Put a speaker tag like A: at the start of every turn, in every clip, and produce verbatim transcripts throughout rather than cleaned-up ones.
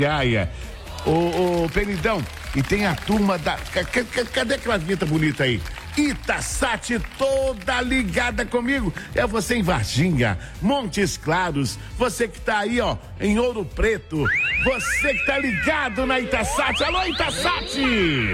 A: Itatiaia. Ô, ô, Penidão, e tem a turma da... Cadê aquela vinheta bonita aí? Itaçate toda ligada comigo. É você em Varginha, Montes Claros, você que tá aí, ó, em Ouro Preto, você que tá ligado na Itaçate. Alô, Itaçate!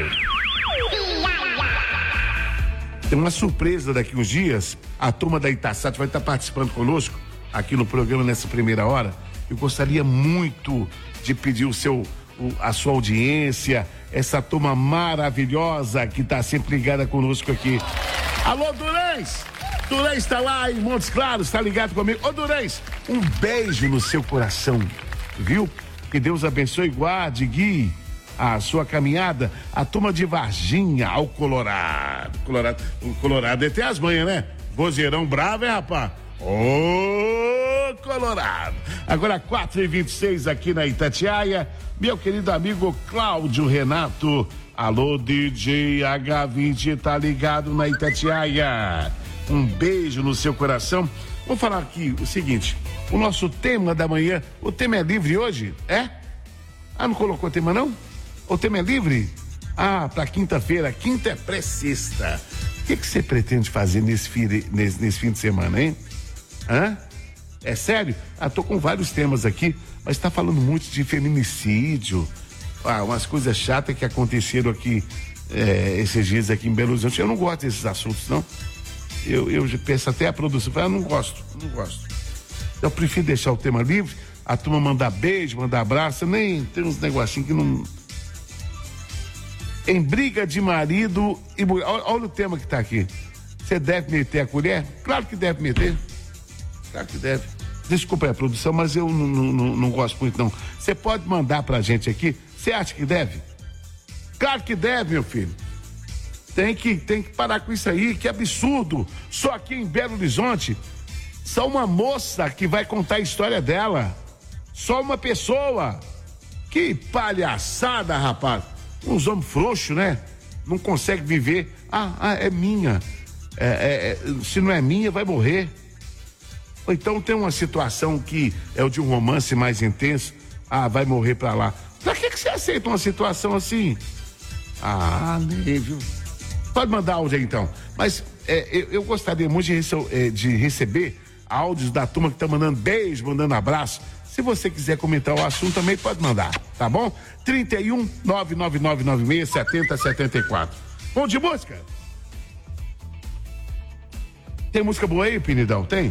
A: Tem uma surpresa daqui uns dias. A turma da Itaçate vai estar participando conosco aqui no programa nessa primeira hora. Eu gostaria muito de pedir o seu, o, a sua audiência, essa turma maravilhosa que está sempre ligada conosco aqui. Alô, Durães! Durães está lá em Montes Claros, está ligado comigo. Ô, Durães, um beijo no seu coração, viu? Que Deus abençoe e guarde, guie a sua caminhada, a turma de Varginha ao Colorado. Colorado, o Colorado é até as manhas, né? Vozeirão bravo, hein, rapaz? Ô, Colorado! Agora quatro e vinte e seis aqui na Itatiaia, meu querido amigo Cláudio Renato. Alô, D J H vinte, tá ligado na Itatiaia? Um beijo no seu coração. Vou falar aqui o seguinte, o nosso tema da manhã, o tema é livre hoje, é? Ah, não colocou tema não? O tema é livre? Ah, pra quinta-feira, quinta é pré-sexta. O que que você pretende fazer nesse, fi, nesse, nesse fim de semana, hein? Hã? É sério? Ah, tô com vários temas aqui, mas tá falando muito de feminicídio, ah, umas coisas chatas que aconteceram aqui é, esses dias aqui em Belo Horizonte. Eu não gosto desses assuntos, não. Eu, eu penso até a produção, eu não gosto, não gosto. Eu prefiro deixar o tema livre, a turma mandar beijo, mandar abraço, nem tem uns negocinhos que não... Em briga de marido e mulher, olha, olha o tema que tá aqui. Você deve meter a colher? Claro que deve meter. Claro que deve. Desculpa aí a produção, mas eu não, não, não gosto muito não. Você pode mandar pra gente aqui, você acha que deve? Claro que deve, meu filho. Tem que, tem que parar com isso aí, que absurdo. Só aqui em Belo Horizonte, só uma moça que vai contar a história dela. Só uma pessoa. Que palhaçada, rapaz. Uns homens frouxos, né? Não consegue viver. Ah, ah é minha. É, é, é, se não é minha, vai morrer. Ou então tem uma situação que é o de um romance mais intenso. Ah, vai morrer pra lá. Pra que que você aceita uma situação assim? Ah, nem, viu? Pode mandar áudio aí, então. Mas é, eu, eu gostaria muito de, rece- de receber áudios da turma que tá mandando beijo, mandando abraço. Se você quiser comentar o assunto, também pode mandar, tá bom? trinta e um, nove nove nove nove seis, setenta, setenta e quatro. Bom de música? Tem música boa aí, Pinidão? Tem?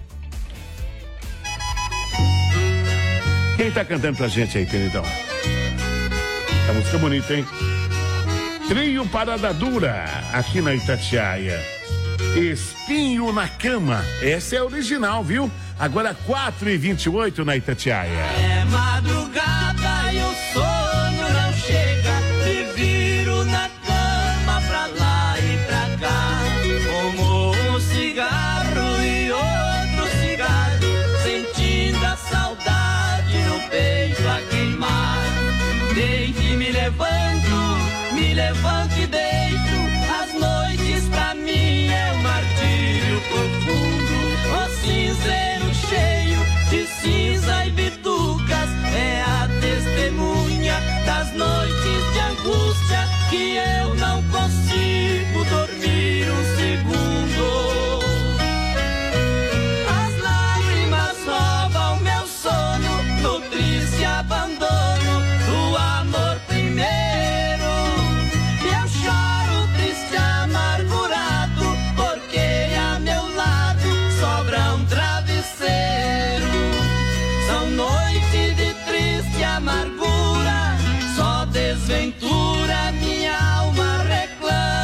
A: Quem tá cantando pra gente aí, Pinidão? É música bonita, hein? Trio Parada Dura, aqui na Itatiaia. Espinho na Cama. Essa é a original, viu? Agora quatro e vinte e oito na Itatiaia.
B: É madrugada e o sono não chega. Me viro na cama pra lá e pra cá. Como um cigarro e outro cigarro, sentindo a saudade no peito a queimar. Deito e me levanto, me levanto e deito. As noites pra mim é um martírio profundo. O cinzeiro cheio de cinza e bitucas é a testemunha das noites de angústia que eu não consigo dormir um segundo. As lágrimas roubam meu sono no triste abandono do amor primeiro. E eu choro triste amargurado porque a meu lado sobra um travesseiro. São noites de triste amargura, só desventura minha alma reclama.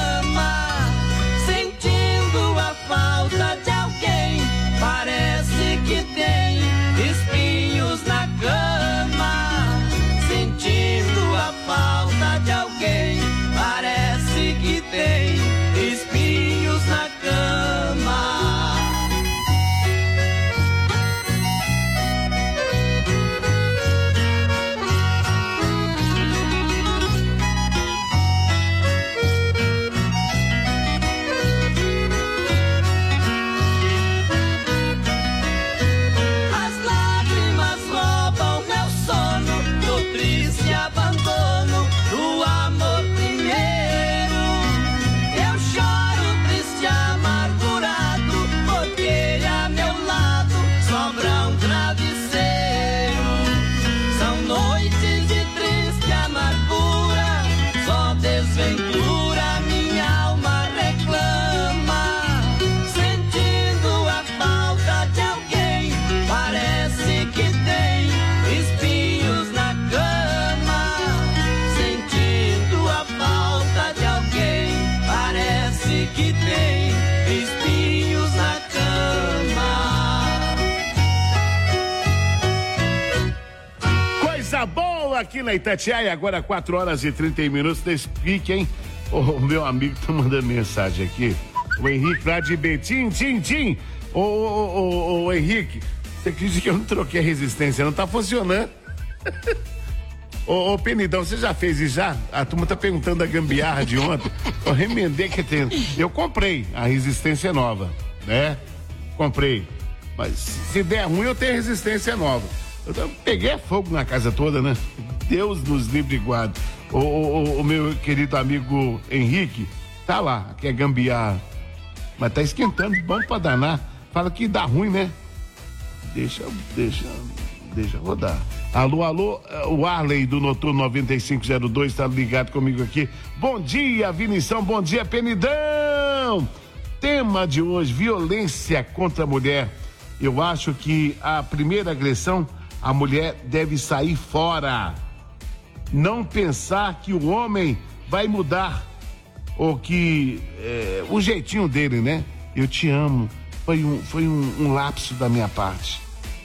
A: Sol aqui na Itatiaia, agora quatro horas e trinta minutos desse pique, hein? O oh, meu amigo tá mandando mensagem aqui. O Henrique lá de Betim, Tim, Tim. Ô, ô, ô, ô, Henrique, você acredita que eu não troquei a resistência? Não tá funcionando. Ô, ô, Penidão, você já fez isso já? A turma tá perguntando da gambiarra de ontem. Eu remendei que tem. Eu comprei a resistência nova, né? Comprei. Mas se der ruim, eu tenho resistência nova. Eu peguei fogo na casa toda, né? Deus nos livre e guarde. O, o, o meu querido amigo Henrique tá lá, que é gambiarra. Mas tá esquentando, bom pra danar. Fala que dá ruim, né? Deixa, deixa, deixa rodar. Alô, alô, o Arley do Noturno noventa e cinco zero dois tá ligado comigo aqui. Bom dia, Vinição, bom dia, Penidão. Tema de hoje, violência contra a mulher. Eu acho que a primeira agressão, a mulher deve sair fora. Não pensar que o homem vai mudar, ou que é, o jeitinho dele, né? Eu te amo. Foi um, foi um, um lapso da minha parte.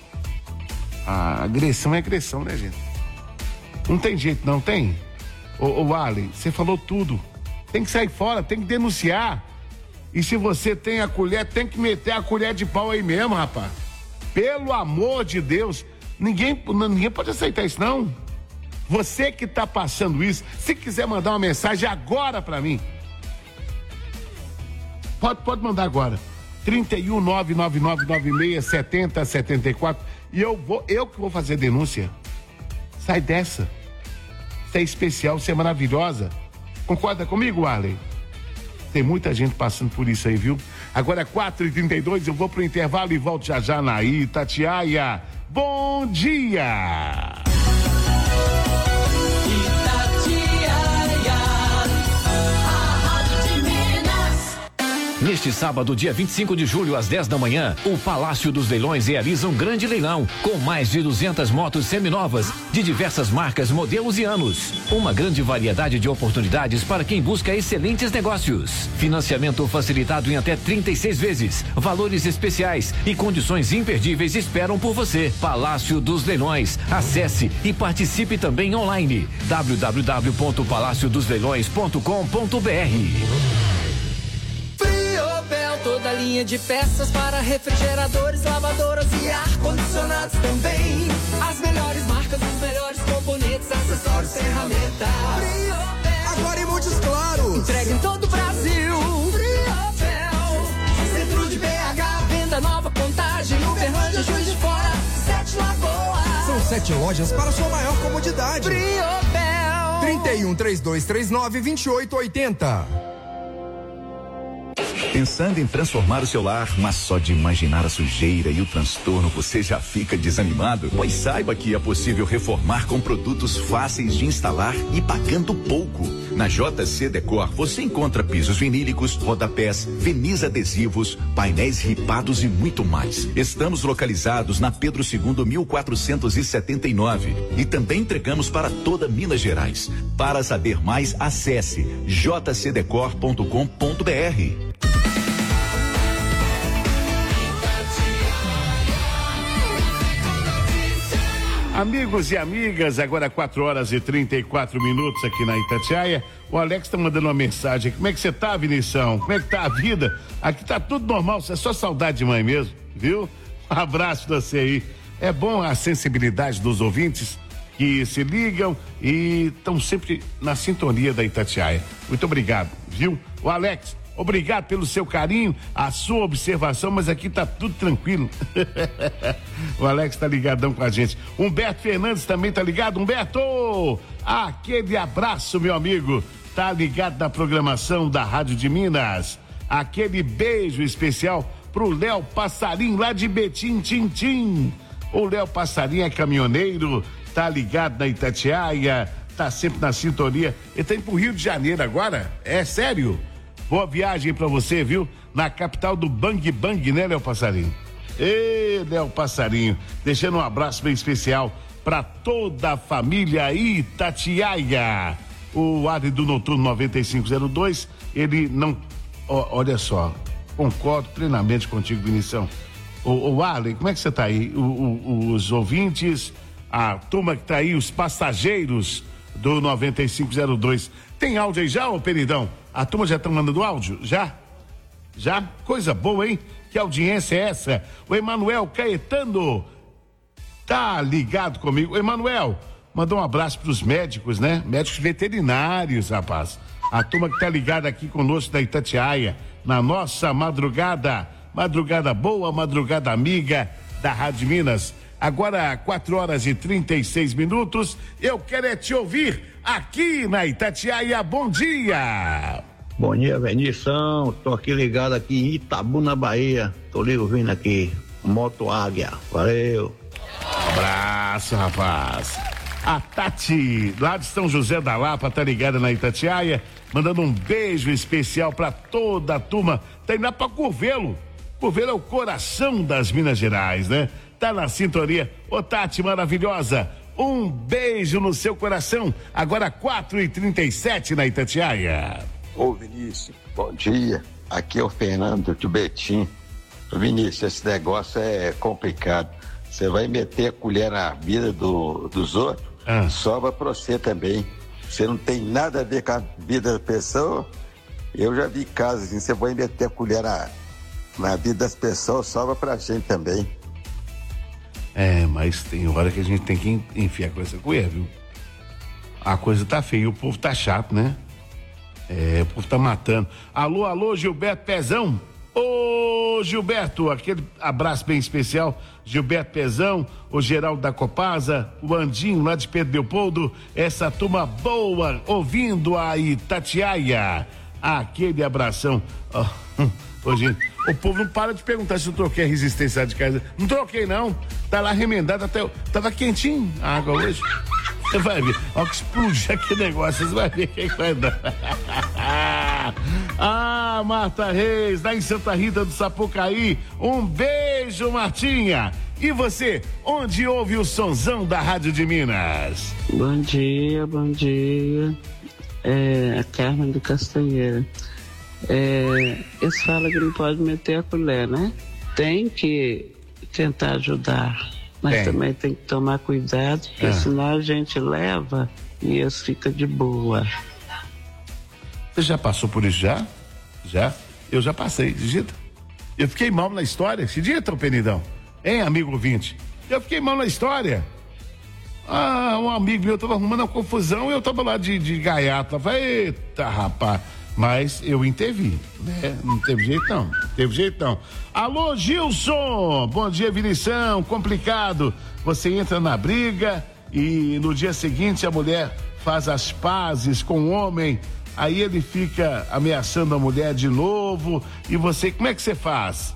A: A agressão é agressão, né, gente? Não tem jeito, não tem? Ô, ô Ali, você falou tudo. Tem que sair fora, tem que denunciar. E se você tem a colher, tem que meter a colher de pau aí mesmo, rapaz. Pelo amor de Deus, ninguém, ninguém pode aceitar isso, não. Você que tá passando isso, se quiser mandar uma mensagem agora pra mim, pode, pode mandar agora. trinta e um, nove nove nove nove seis, setenta, setenta e quatro. E eu vou, eu que vou fazer denúncia. Sai dessa. Você é especial, você é maravilhosa. Concorda comigo, Arley? Tem muita gente passando por isso aí, viu? Agora é quatro e trinta e dois, eu vou pro intervalo e volto já já na Itatiaia. Bom dia!
C: Neste sábado, dia vinte e cinco de julho, às dez da manhã, o Palácio dos Leilões realiza um grande leilão com mais de duzentas motos seminovas de diversas marcas, modelos e anos. Uma grande variedade de oportunidades para quem busca excelentes negócios. Financiamento facilitado em até trinta e seis vezes. Valores especiais e condições imperdíveis esperam por você. Palácio dos Leilões. Acesse e participe também online. w w w ponto palácio dos leilões ponto com ponto b r.
D: Toda linha de peças para refrigeradores, lavadoras e ar-condicionados também. As melhores marcas, os melhores componentes, acessórios, ferramentas. Agora em Montes Claros. Entrega em todo o Brasil. Friopel. Centro de B H, venda nova, Contagem, Uberlândia, Juiz de Fora, Sete Lagoas. São sete lojas para sua maior comodidade. Friopel. trinta e um, trinta e dois, trinta e nove, vinte e oito, oitenta.
E: Pensando em transformar o seu lar, mas só de imaginar a sujeira e o transtorno você já fica desanimado? Pois saiba que é possível reformar com produtos fáceis de instalar e pagando pouco. Na J C Decor você encontra pisos vinílicos, rodapés, verniz adesivos, painéis ripados e muito mais. Estamos localizados na Pedro segundo, mil quatrocentos e setenta e nove e também entregamos para toda Minas Gerais. Para saber mais, acesse j c decor ponto com ponto b r.
A: Amigos e amigas, agora quatro horas e trinta e quatro minutos aqui na Itatiaia. O Alex tá mandando uma mensagem. Como é que você tá, Vinição? Como é que tá a vida? Aqui tá tudo normal, é só saudade de mãe mesmo, viu? Um abraço pra você aí. É bom a sensibilidade dos ouvintes que se ligam e estão sempre na sintonia da Itatiaia. Muito obrigado, viu? O Alex, obrigado pelo seu carinho, a sua observação, mas aqui tá tudo tranquilo. O Alex tá ligadão com a gente. Humberto Fernandes também tá ligado. Humberto, aquele abraço, meu amigo. Tá ligado na programação da Rádio de Minas. Aquele beijo especial pro Léo Passarinho lá de Betim, Tintim. O Léo Passarinho é caminhoneiro, tá ligado na Itatiaia, tá sempre na sintonia. Ele tá indo pro Rio de Janeiro agora? É sério? Boa viagem pra você, viu? Na capital do Bang Bang, né, Léo Passarinho? Ê, Léo Passarinho, deixando um abraço bem especial pra toda a família Itatiaia. O Adri do Noturno noventa e cinco zero dois, ele não... Ó, olha só, concordo plenamente contigo, Vinição. O, o Arley, como é que você tá aí? O, o, os ouvintes, a a turma que tá aí, os passageiros do noventa e cinco zero dois. Tem áudio aí já, ô Peridão? A turma já tá mandando áudio? Já? Já? Coisa boa, hein? Que audiência é essa? O Emanuel Caetano tá ligado comigo. O Emanuel, mandou um abraço pros médicos, né? Médicos veterinários, rapaz. A turma que tá ligada aqui conosco da Itatiaia, na nossa madrugada, madrugada boa, madrugada amiga da Rádio Minas. Agora, quatro horas e trinta e seis minutos, eu quero é te ouvir aqui na Itatiaia. Bom dia!
F: Bom dia, Venição. Tô aqui ligado aqui em Itabuna, Bahia. Tô lhe ouvindo aqui, Moto Águia. Valeu!
A: Abraço, rapaz! A Tati, lá de São José da Lapa, tá ligada na Itatiaia, mandando um beijo especial pra toda a turma. Tá indo lá pra Curvelo. Curvelo é o coração das Minas Gerais, né? Tá na sintonia. Ô Tati, maravilhosa, um beijo no seu coração. Agora quatro e trinta e sete na Itatiaia.
G: Ô Vinícius, bom dia. Aqui é o Fernando de Betim. Vinícius, esse negócio é complicado. Você vai meter a colher na vida do, dos outros, ah. sobra pra você também. Você não tem nada a ver com a vida da pessoa. Eu já vi casos assim, você vai meter a colher na, na vida das pessoas, sobra pra gente também.
A: É, mas tem hora que a gente tem que enfiar com essa colher, viu? A coisa tá feia, o povo tá chato, né? É, o povo tá matando. Alô, alô, Gilberto Pezão. Ô, Gilberto, aquele abraço bem especial. Gilberto Pezão, o Geraldo da Copasa, o Andinho lá de Pedro Leopoldo, essa turma boa, ouvindo a Itatiaia. Aquele abração. Oh, ô, gente, o povo não para de perguntar se eu troquei a resistência de casa. Não troquei, não. Tá lá remendado até. Tava quentinho a água hoje. Você vai ver. Olha que explode aquele negócio. Você vai ver o que vai dar. Ah, Marta Reis, lá em Santa Rita do Sapucaí. Um beijo, Martinha. E você, onde ouve o sonzão da Rádio de Minas?
H: Bom dia, bom dia. É a Carmen do Castanheira. É, eles falam que não pode meter a colher, né? Tem que tentar ajudar, mas tem. Também tem que tomar cuidado, porque é. senão a gente leva e eles ficam de boa.
A: Você já passou por isso já? Já? Eu já passei, digita. Eu fiquei mal na história, digita, ô Penidão. Hein, amigo ouvinte? Eu fiquei mal na história. Ah, um amigo meu tava arrumando uma confusão e eu tava lá de, de gaiato. Eu falei, eita, rapaz. Mas eu intervi, né? Não teve jeito não, não teve jeito não. Alô, Gilson! Bom dia, Vinição, complicado. Você entra na briga e no dia seguinte a mulher faz as pazes com o homem, aí ele fica ameaçando a mulher de novo e você, como é que você faz?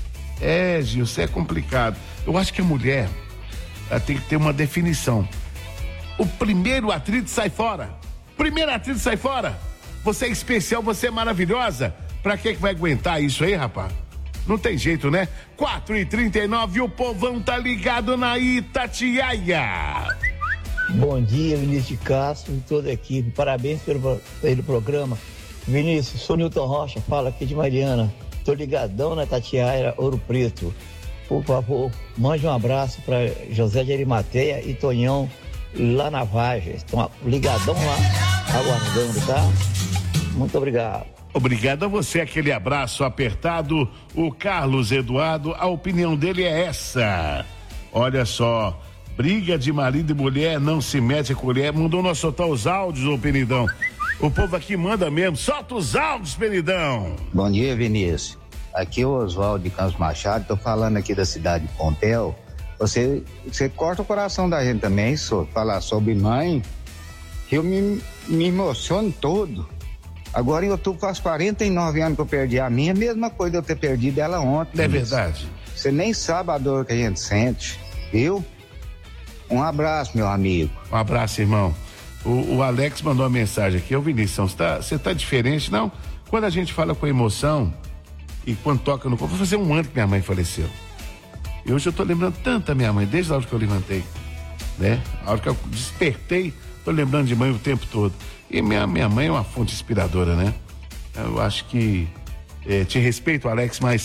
A: É, Gilson, é complicado. Eu acho que a mulher ela tem que ter uma definição. O primeiro atrito sai fora. Primeiro atrito sai fora. Você é especial, você é maravilhosa. Pra que que vai aguentar isso aí, rapaz? Não tem jeito, né? quatro e trinta e nove, o povão tá ligado na Itatiaia.
F: Bom dia, Vinícius de Castro e toda a equipe. Parabéns pelo, pelo programa. Vinícius, sou Nilton Rocha, fala aqui de Mariana. Tô ligadão na Itatiaia, Ouro Preto. Por favor, mande um abraço para José de Arimateia e Tonhão lá na Vargem. Estão ligadão lá, aguardando, tá? Muito obrigado.
A: Obrigado a você, aquele abraço apertado. O Carlos Eduardo, a opinião dele é essa. Olha só, briga de marido e mulher, não se mete a colher. Mandou nós soltar os áudios, ô Penidão. O povo aqui manda mesmo, solta os áudios, Penidão.
I: Bom dia, Vinícius. Aqui é o Oswaldo de Campos Machado, tô falando aqui da cidade de Pontel. Você, você corta o coração da gente também, só falar sobre mãe. Eu me, me emociono todo. Agora eu tô faz quarenta e nove anos que eu perdi a minha, mesma coisa eu ter perdido ela ontem.
A: É verdade.
I: Você nem sabe a dor que a gente sente, viu? Um abraço, meu amigo.
A: Um abraço, irmão. O, o Alex mandou uma mensagem aqui. Ô Vinícius, você tá, você tá diferente, não? Quando a gente fala com emoção e quando toca no corpo, vou fazer um ano que minha mãe faleceu. E hoje eu tô lembrando tanto da minha mãe, desde a hora que eu levantei, né? A hora que eu despertei, tô lembrando de mãe o tempo todo. E minha, minha mãe é uma fonte inspiradora, né? Eu acho que, é, te respeito, Alex, mas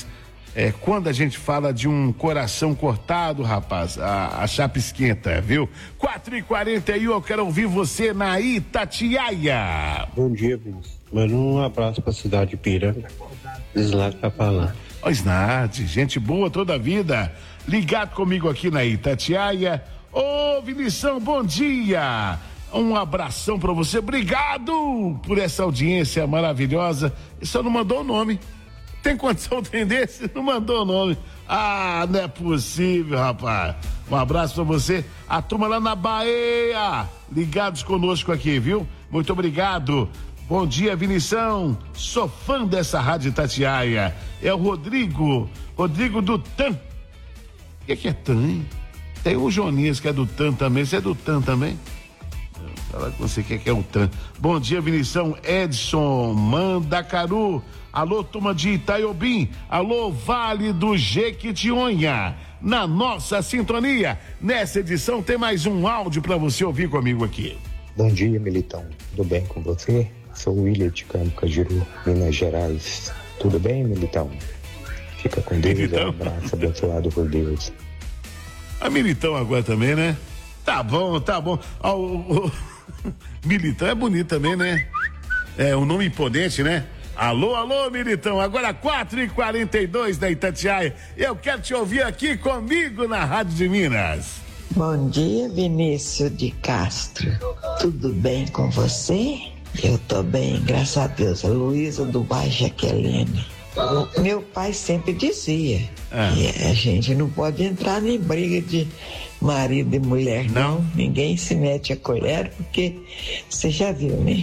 A: É, quando a gente fala de um coração cortado, rapaz, a, a chapa esquenta, viu? quatro e quarenta e um, eu quero ouvir você na Itatiaia.
J: Bom dia, Vinícius. Manda um abraço pra cidade de Piranga. Slade tá falando.
A: Ó, Slade, gente boa toda a vida. Ligado comigo aqui na Itatiaia. Ô, Vinição, bom dia. Um abração pra você. Obrigado por essa audiência maravilhosa. E só não mandou o nome. Tem condição de entender? Você não mandou o nome. Ah, não é possível, rapaz. Um abraço pra você. A turma lá na Bahia, ligados conosco aqui, viu? Muito obrigado. Bom dia, Vinição. Sou fã dessa Rádio Itatiaia. É o Rodrigo. Rodrigo do T A M. O que é, que é T A M, hein? Tem o Jonias que é do T A M também. Você é do T A M também? Fala com você que é, que é o T A M. Bom dia, Vinição. Edson Mandacaru. Alô, turma de Itaiobim. Alô, Vale do Jequitinhonha. Na nossa sintonia, nessa edição tem mais um áudio para você ouvir comigo aqui.
K: Bom dia, Militão. Tudo bem com você? Sou o William de Campo Cajiru, Minas Gerais. Tudo bem, Militão? Fica com Deus. Militão. Um abraço abençoado por Deus.
A: A Militão agora também, né? Tá bom, tá bom. Ah, o, o... Militão é bonito também, né? É um nome imponente, né? Alô, alô, Militão, agora quatro e quarenta e dois da Itatiaia. Eu quero te ouvir aqui comigo na Rádio de Minas.
L: Bom dia, Vinícius de Castro. Tudo bem com você? Eu tô bem, graças a Deus. A Luísa do bairro Jaqueline. O meu pai sempre dizia ah. que a gente não pode entrar em briga de marido e mulher, não. não. Ninguém se mete a colher, porque você já viu, né?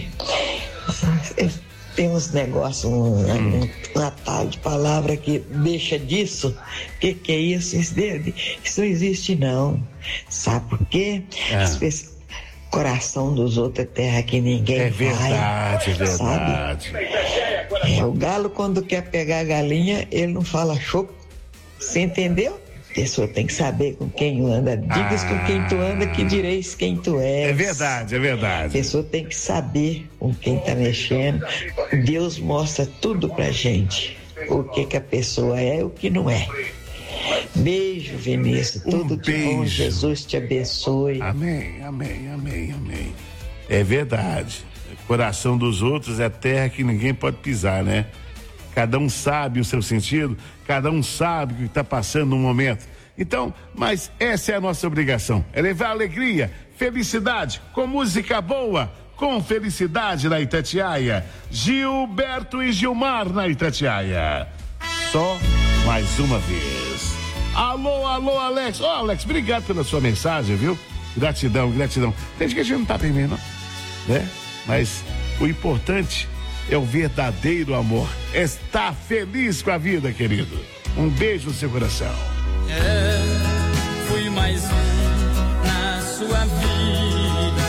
L: Tem uns negócios, um, hum. um atalho de palavra que deixa disso. O que, que é isso? Isso, isso não existe, não. Sabe por quê?
A: É.
L: As pessoas, coração dos outros é terra que ninguém
A: é
L: vai.
A: Verdade, é verdade.
L: É, o galo, quando quer pegar a galinha, ele não fala choco. Você entendeu? A pessoa tem que saber com quem anda. Digas ah. com quem tu anda, que direis quem tu és.
A: É verdade, é verdade.
L: A pessoa tem que saber com quem tá mexendo. Deus mostra tudo pra gente. O que que a pessoa é e o que não é. Beijo, Vinícius. Tudo um de bom. Jesus te abençoe.
A: Amém, amém, amém, amém. É verdade. O coração dos outros é terra que ninguém pode pisar, né? Cada um sabe o seu sentido, cada um sabe o que está passando no momento. Então, mas essa é a nossa obrigação, é levar alegria, felicidade, com música boa, com felicidade na Itatiaia. Gilberto e Gilmar na Itatiaia. Só mais uma vez. Alô, alô, Alex. Ô, oh, Alex, obrigado pela sua mensagem, viu? Gratidão, gratidão. Tem gente que a gente não tá bem mesmo, não, né? Mas o importante é o verdadeiro amor. Está feliz com a vida, querido. Um beijo no seu coração.
B: É, fui mais um na sua vida.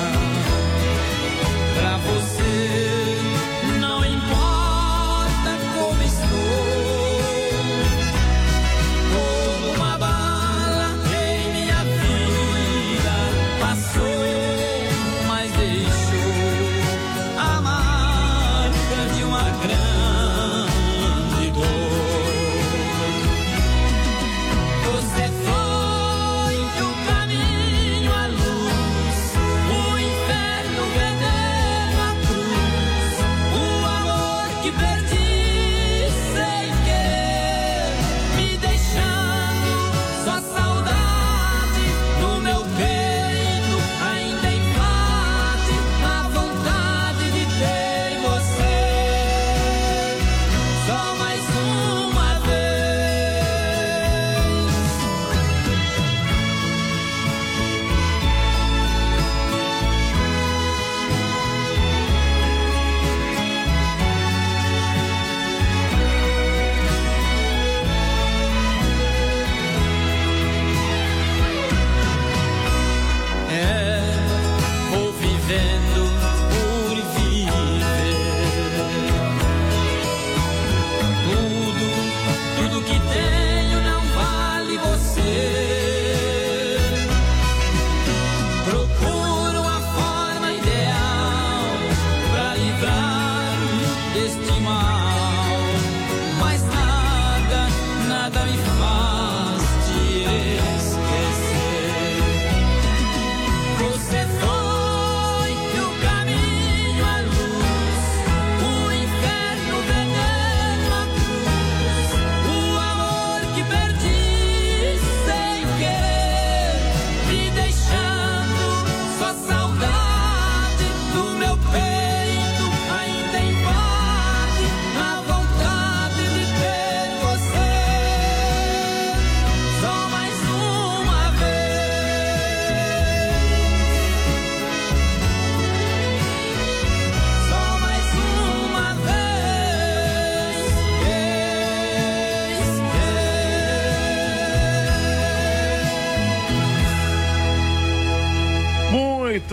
B: Pra você não importa como estou. Como uma bala em minha vida passou, mas deixou a marca de uma grande dor. Você foi o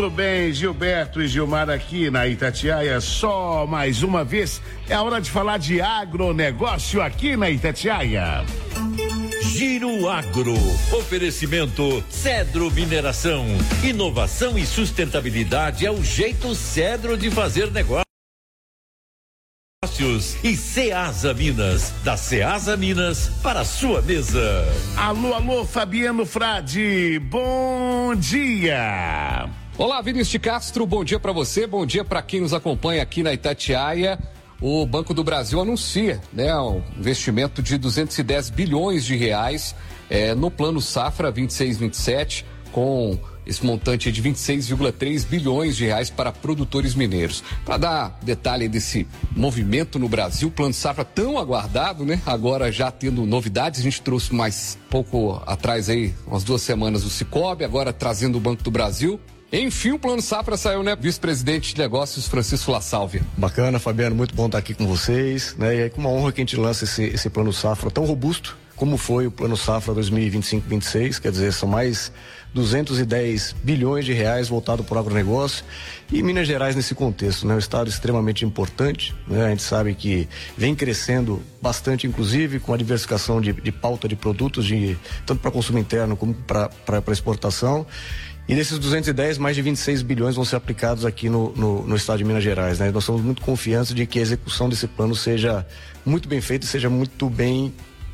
A: Tudo bem, Gilberto e Gilmar aqui na Itatiaia, só mais uma vez, é a hora de falar de agronegócio aqui na Itatiaia.
M: Giro Agro, oferecimento Cedro Mineração, inovação e sustentabilidade é o jeito Cedro de fazer negócio. E Ceasa Minas, da Ceasa Minas para a sua mesa.
A: Alô, alô, Fabiano Frade, bom dia.
N: Olá, Vinícius de Castro, bom dia para você, bom dia para quem nos acompanha aqui na Itatiaia. O Banco do Brasil anuncia, né, um investimento de duzentos e dez bilhões de reais eh, no Plano Safra vinte e seis vinte e sete, com esse montante de vinte e seis vírgula três bilhões de reais para produtores mineiros. Para dar detalhe desse movimento no Brasil, o Plano Safra tão aguardado, né? Agora já tendo novidades, a gente trouxe mais pouco atrás aí, umas duas semanas o Cicobi, agora trazendo o Banco do Brasil. Enfim, o Plano Safra saiu, né? Vice-presidente de negócios, Francisco La Sálvia.
O: Bacana, Fabiano, muito bom estar aqui com vocês, né? E é com uma honra que a gente lança esse, esse Plano Safra tão robusto, como foi o Plano Safra dois mil e vinte e cinco vinte e seis, quer dizer, são mais duzentos e dez bilhões de reais voltado para o agronegócio e Minas Gerais nesse contexto, né? Um estado extremamente importante, né? A gente sabe que vem crescendo bastante, inclusive com a diversificação de, de pauta de produtos, de, tanto para consumo interno como para exportação. E desses duzentos e dez, mais de vinte e seis bilhões vão ser aplicados aqui no, no, no estado de Minas Gerais, né? Nós somos muito confiantes de que a execução desse plano seja muito bem feita e seja muito bem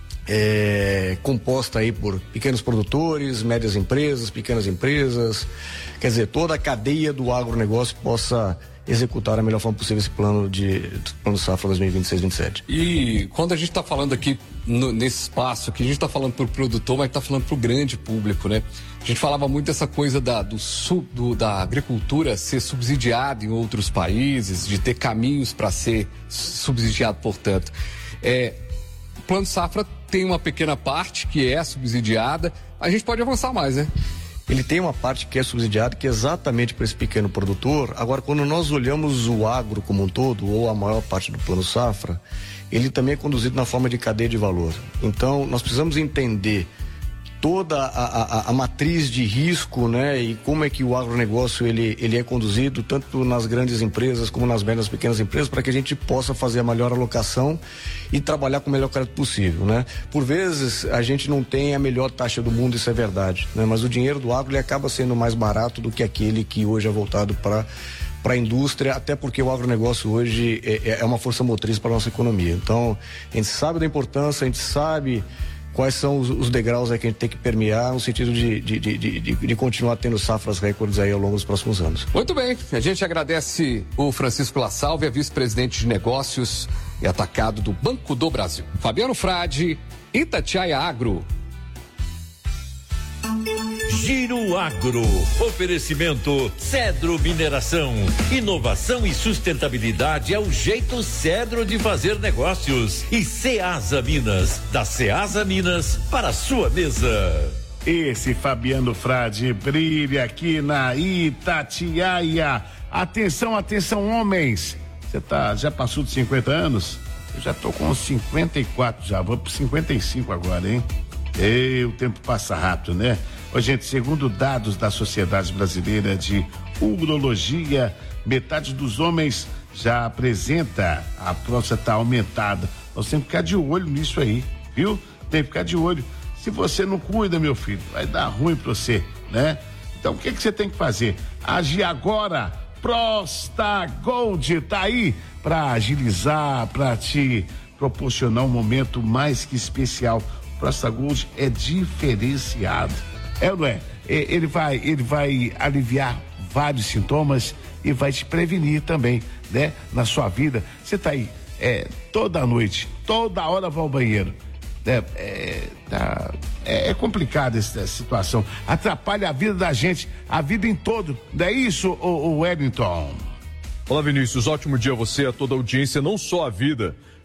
O: É, composta aí por pequenos produtores, médias empresas, pequenas empresas, quer dizer, toda a cadeia do agronegócio possa executar da melhor forma possível esse plano de plano Safra dois mil e vinte e seis vinte e sete.
N: E quando a gente está falando aqui no, nesse espaço, que a gente está falando para o produtor, mas está falando para o grande público, né? A gente falava muito dessa coisa da, do, sub, do, da agricultura ser subsidiada em outros países, de ter caminhos para ser subsidiado, portanto. É, o Plano Safra tem uma pequena parte que é subsidiada, a gente pode avançar mais, né?
O: Ele tem uma parte que é subsidiada, que é exatamente para esse pequeno produtor. Agora, quando nós olhamos o agro como um todo, ou a maior parte do Plano Safra, ele também é conduzido na forma de cadeia de valor. Então, nós precisamos entender toda a, a, a matriz de risco, né? E como é que o agronegócio ele, ele é conduzido, tanto nas grandes empresas como nas médias e pequenas empresas, para que a gente possa fazer a melhor alocação e trabalhar com o melhor crédito possível, né? Por vezes a gente não tem a melhor taxa do mundo, isso é verdade, né? Mas o dinheiro do agro ele acaba sendo mais barato do que aquele que hoje é voltado para para a indústria, até porque o agronegócio hoje é, é uma força motriz para a nossa economia. Então, a gente sabe da importância, a gente sabe quais são os, os degraus aí que a gente tem que permear no sentido de, de, de, de, de continuar tendo safras recordes aí ao longo dos próximos anos.
N: Muito bem, a gente agradece o Francisco La Sálvia, vice-presidente de negócios e atacado do Banco do Brasil. Fabiano Frade, Itatiaia Agro.
M: Giro Agro, oferecimento Cedro Mineração, inovação e sustentabilidade é o jeito Cedro de fazer negócios. E Ceasa Minas, da Ceasa Minas para a sua mesa.
A: Esse Fabiano Frade brilha aqui na Itatiaia. Atenção, atenção, homens. Você tá, já passou de cinquenta anos? Eu já tô com cinquenta e quatro, já vou pro cinquenta e cinco agora, hein? E o tempo passa rápido, né? Ô, gente, segundo dados da Sociedade Brasileira de Urologia, metade dos homens já apresenta a próstata aumentada. Nós temos que ficar de olho nisso aí, viu? Tem que ficar de olho. Se você não cuida, meu filho, vai dar ruim pra você, né? Então, o que que você tem que fazer? Agir agora. Prosta Gold tá aí para agilizar, para te proporcionar um momento mais que especial. Prosta Gold é diferenciado. É ou não é? Ele vai, ele vai aliviar vários sintomas e vai te prevenir também, né? Na sua vida. Você tá aí, é, toda noite, toda hora vai ao banheiro. É, é, tá, é, é complicada essa situação. Atrapalha a vida da gente, a vida em todo. Não é isso, o, o Wellington?
P: Olá, Vinícius. Ótimo dia a você, a toda a audiência, não só a vida,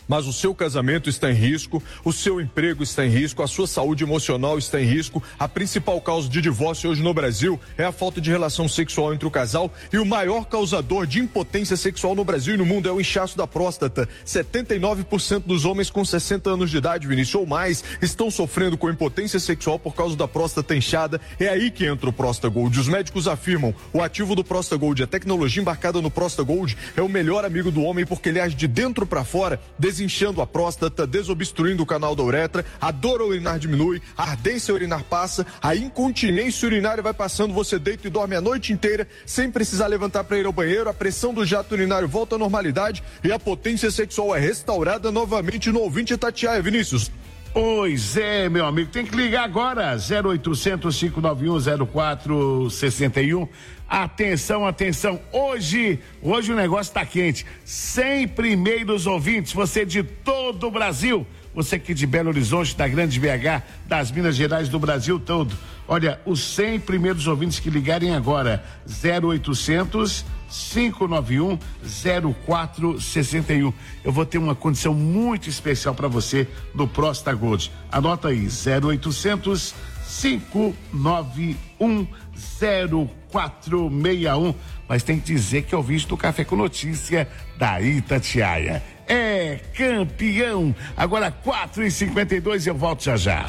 P: mas o seu casamento está em risco, o seu emprego está em risco, a sua saúde emocional está em risco. A principal causa de divórcio hoje no Brasil é a falta de relação sexual entre o casal, e o maior causador de impotência sexual no Brasil e no mundo é o inchaço da próstata. setenta e nove por cento dos homens com sessenta anos de idade, Vinícius, ou mais, estão sofrendo com impotência sexual por causa da próstata inchada. É aí que entra o ProstaGold. Os médicos afirmam: o ativo do ProstaGold, a tecnologia embarcada no ProstaGold, é o melhor amigo do homem porque ele age de dentro para fora, desinchando a próstata, desobstruindo o canal da uretra, a dor ao urinar diminui, a ardência urinar passa, a incontinência urinária vai passando, você deita e dorme a noite inteira sem precisar levantar para ir ao banheiro, a pressão do jato urinário volta à normalidade e a potência sexual é restaurada novamente no ouvinte Itatiaia, Vinícius.
A: Pois é, meu amigo, tem que ligar agora, zero oitocentos, cinco nove um, zero quatro seis um. Atenção, atenção, hoje, hoje o negócio tá quente. cem primeiros ouvintes, você de todo o Brasil, você aqui de Belo Horizonte, da Grande B H, das Minas Gerais, do Brasil todo. Olha, os cem primeiros ouvintes que ligarem agora, zero oitocentos, cinco nove um, zero quatro seis um. Eu vou ter uma condição muito especial para você do ProstaGold. Anota aí, zero oitocentos, cinco nove um, zero quatro seis um. Mas tem que dizer que eu vi do Café com Notícia da Itatiaia. É campeão. Agora quatro e cinquenta e dois, eu volto já já.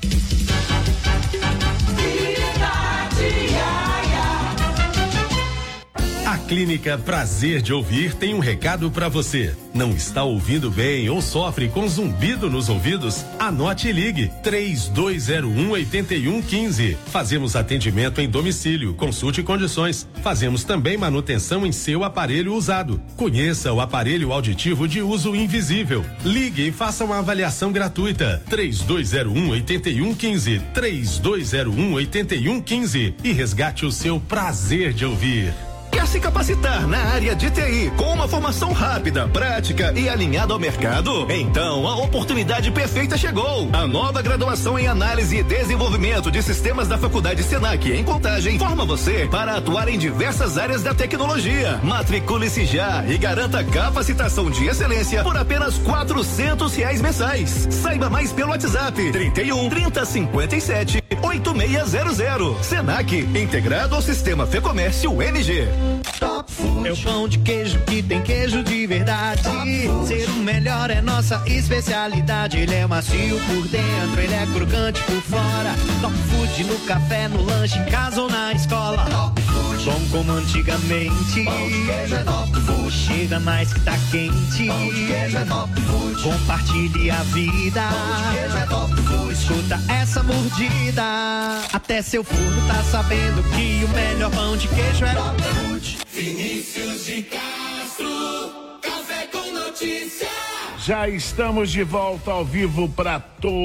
Q: A Clínica Prazer de Ouvir tem um recado para você. Não está ouvindo bem ou sofre com zumbido nos ouvidos? Anote e ligue três dois zero um, oito um um cinco. Fazemos atendimento em domicílio, consulte condições. Fazemos também manutenção em seu aparelho usado. Conheça o aparelho auditivo de uso invisível. Ligue e faça uma avaliação gratuita. três dois zero um, oito um um cinco. três dois zero um, oito um um cinco e resgate o seu prazer de ouvir.
R: Quer se capacitar na área de T I com uma formação rápida, prática e alinhada ao mercado? Então a oportunidade perfeita chegou. A nova graduação em Análise e Desenvolvimento de Sistemas da Faculdade Senac em Contagem forma você para atuar em diversas áreas da tecnologia. Matricule-se já e garanta capacitação de excelência por apenas quatrocentos reais mensais. Saiba mais pelo WhatsApp trinta e um, trinta, cinquenta e sete, oitenta e seis zero zero. Senac, integrado ao sistema Fecomércio N G.
B: Top Food. É o pão de queijo que tem queijo de verdade. Ser o melhor é nossa especialidade. Ele é macio por dentro, ele é crocante por fora. Top Food no café, no lanche, em casa ou na escola. Top Food. Bom como antigamente. Pão de queijo é Top Food. Chega mais que tá quente. Pão de queijo é Top Food. Compartilhe a vida. Pão de queijo é Top Food. Escuta essa mordida. Até seu forno tá sabendo que o melhor pão de queijo é Top Food.
D: Vinícius de Castro, Café com Notícia.
A: Já estamos de volta ao vivo para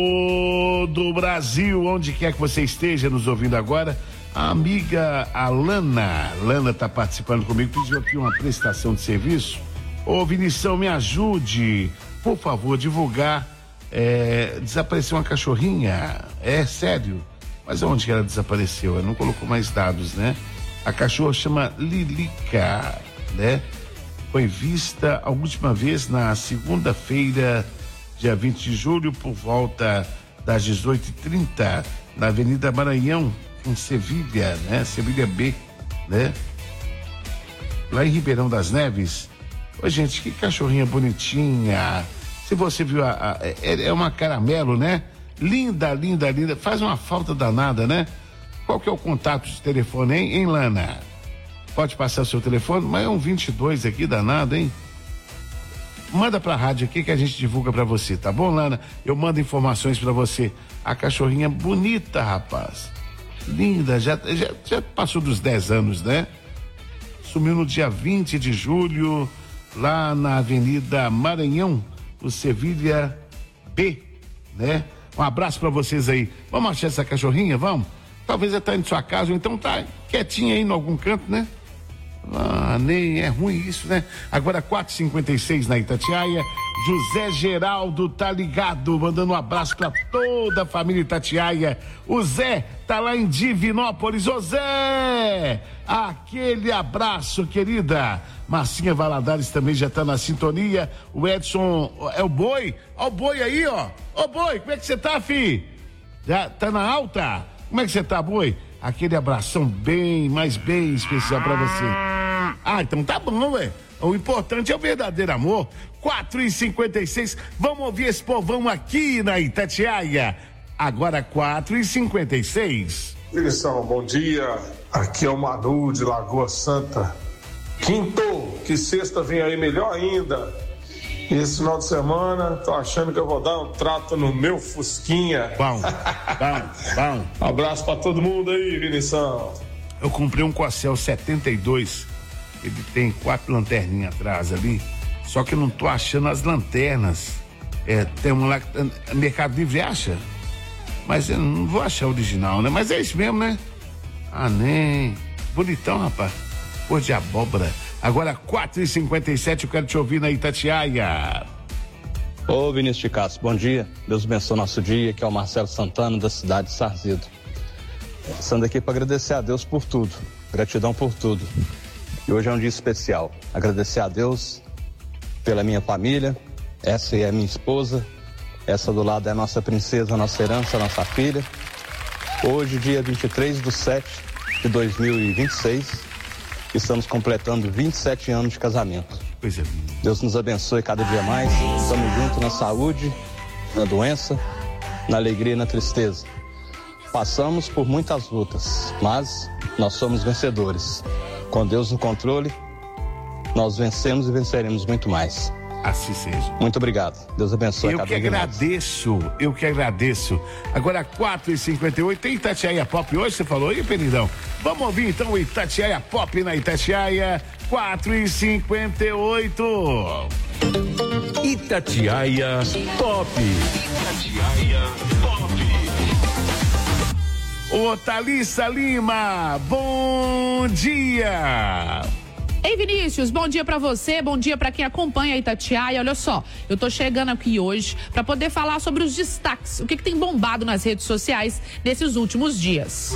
A: todo o Brasil, onde quer que você esteja nos ouvindo agora. A amiga Alana, Lana está participando comigo, pediu aqui uma prestação de serviço. Ô Vinição, me ajude, por favor, divulgar. É, desapareceu uma cachorrinha, é sério, mas onde que ela desapareceu? Ela não colocou mais dados, né? A cachorra chama Lilica, né? Foi vista a última vez na segunda-feira, dia vinte de julho, por volta das dezoito e trinta, na Avenida Maranhão, em Sevilha, né? Sevilha B, né? Lá em Ribeirão das Neves. Ô, gente, que cachorrinha bonitinha. Se você viu, a, a, é, é uma caramelo, né? Linda, linda, linda. Faz uma falta danada, né? Qual que é o contato de telefone, hein, hein, Lana? Pode passar o seu telefone, mas é um vinte e dois aqui, danado, hein? Manda pra rádio aqui que a gente divulga pra você, tá bom, Lana? Eu mando informações pra você. A cachorrinha bonita, rapaz. Linda, já, já, já passou dos dez anos, né? Sumiu no dia vinte de julho, lá na Avenida Maranhão, o Sevilha B, né? Um abraço pra vocês aí. Vamos achar essa cachorrinha, vamos? Talvez ela tá em sua casa, ou então tá quietinha aí em algum canto, né? Ah, nem é ruim isso, né? Agora quatro e cinquenta e seis na Itatiaia. José Geraldo tá ligado, mandando um abraço pra toda a família Itatiaia. O Zé tá lá em Divinópolis. Ô Zé, aquele abraço, querida. Marcinha Valadares também já tá na sintonia. O Edson, é o Boi? Ó o Boi aí, ó. Ô Boi, como é que você tá, fi? Já tá na alta? Como é que você tá, Boi? Aquele abração bem, mas bem especial pra você. Ah, então tá bom, ué. O importante é o verdadeiro amor. quatro e cinquenta e seis. Vamos ouvir esse povão aqui na Itatiaia. Agora quatro e cinquenta e seis.
S: Direção, bom dia. Aqui é o Manu de Lagoa Santa. Quinto, que sexta vem aí melhor ainda. E esse final de semana, tô achando que eu vou dar um trato no meu Fusquinha.
A: Bom, bom, bom.
S: Um abraço pra todo mundo aí, Vinição.
A: Eu comprei um Corsel setenta e dois. Ele tem quatro lanterninhas atrás ali. Só que eu não tô achando as lanternas. É, tem uma lá que Mercado Livre acha. Mas eu não vou achar o original, né? Mas é isso mesmo, né? Ah, nem. Bonitão, rapaz. Cor de abóbora. Agora quatro e cinquenta e sete, eu quero te ouvir na Itatiaia.
T: Ô Vinícius de Castro, bom dia. Deus abençoe nosso dia, que é o Marcelo Santana, da cidade de Sarzedo. Passando aqui para agradecer a Deus por tudo. Gratidão por tudo. E hoje é um dia especial. Agradecer a Deus pela minha família. Essa é a minha esposa. Essa do lado é a nossa princesa, a nossa herança, a nossa filha. Hoje, dia vinte e três de setembro de dois mil e vinte e seis, estamos completando vinte e sete anos de casamento.
A: Coisa linda.
T: Deus nos abençoe cada dia mais. Estamos juntos na saúde, na doença, na alegria e na tristeza. Passamos por muitas lutas, mas nós somos vencedores. Com Deus no controle, nós vencemos e venceremos muito mais.
A: Assim seja.
T: Muito obrigado. Deus abençoe.
A: Eu que agradeço, eu que agradeço. Agora quatro e cinquenta e oito, tem Itatiaia Pop hoje, você falou aí, Penidão? Vamos ouvir então o Itatiaia Pop na Itatiaia, quatro e cinquenta e oito.
M: Itatiaia Pop.
A: Itatiaia Pop. Ô Thalissa Lima, bom dia!
U: Ei Vinícius, bom dia pra você, bom dia pra quem acompanha a Itatiaia. Olha só, eu tô chegando aqui hoje pra poder falar sobre os destaques, o que que tem bombado nas redes sociais nesses últimos dias.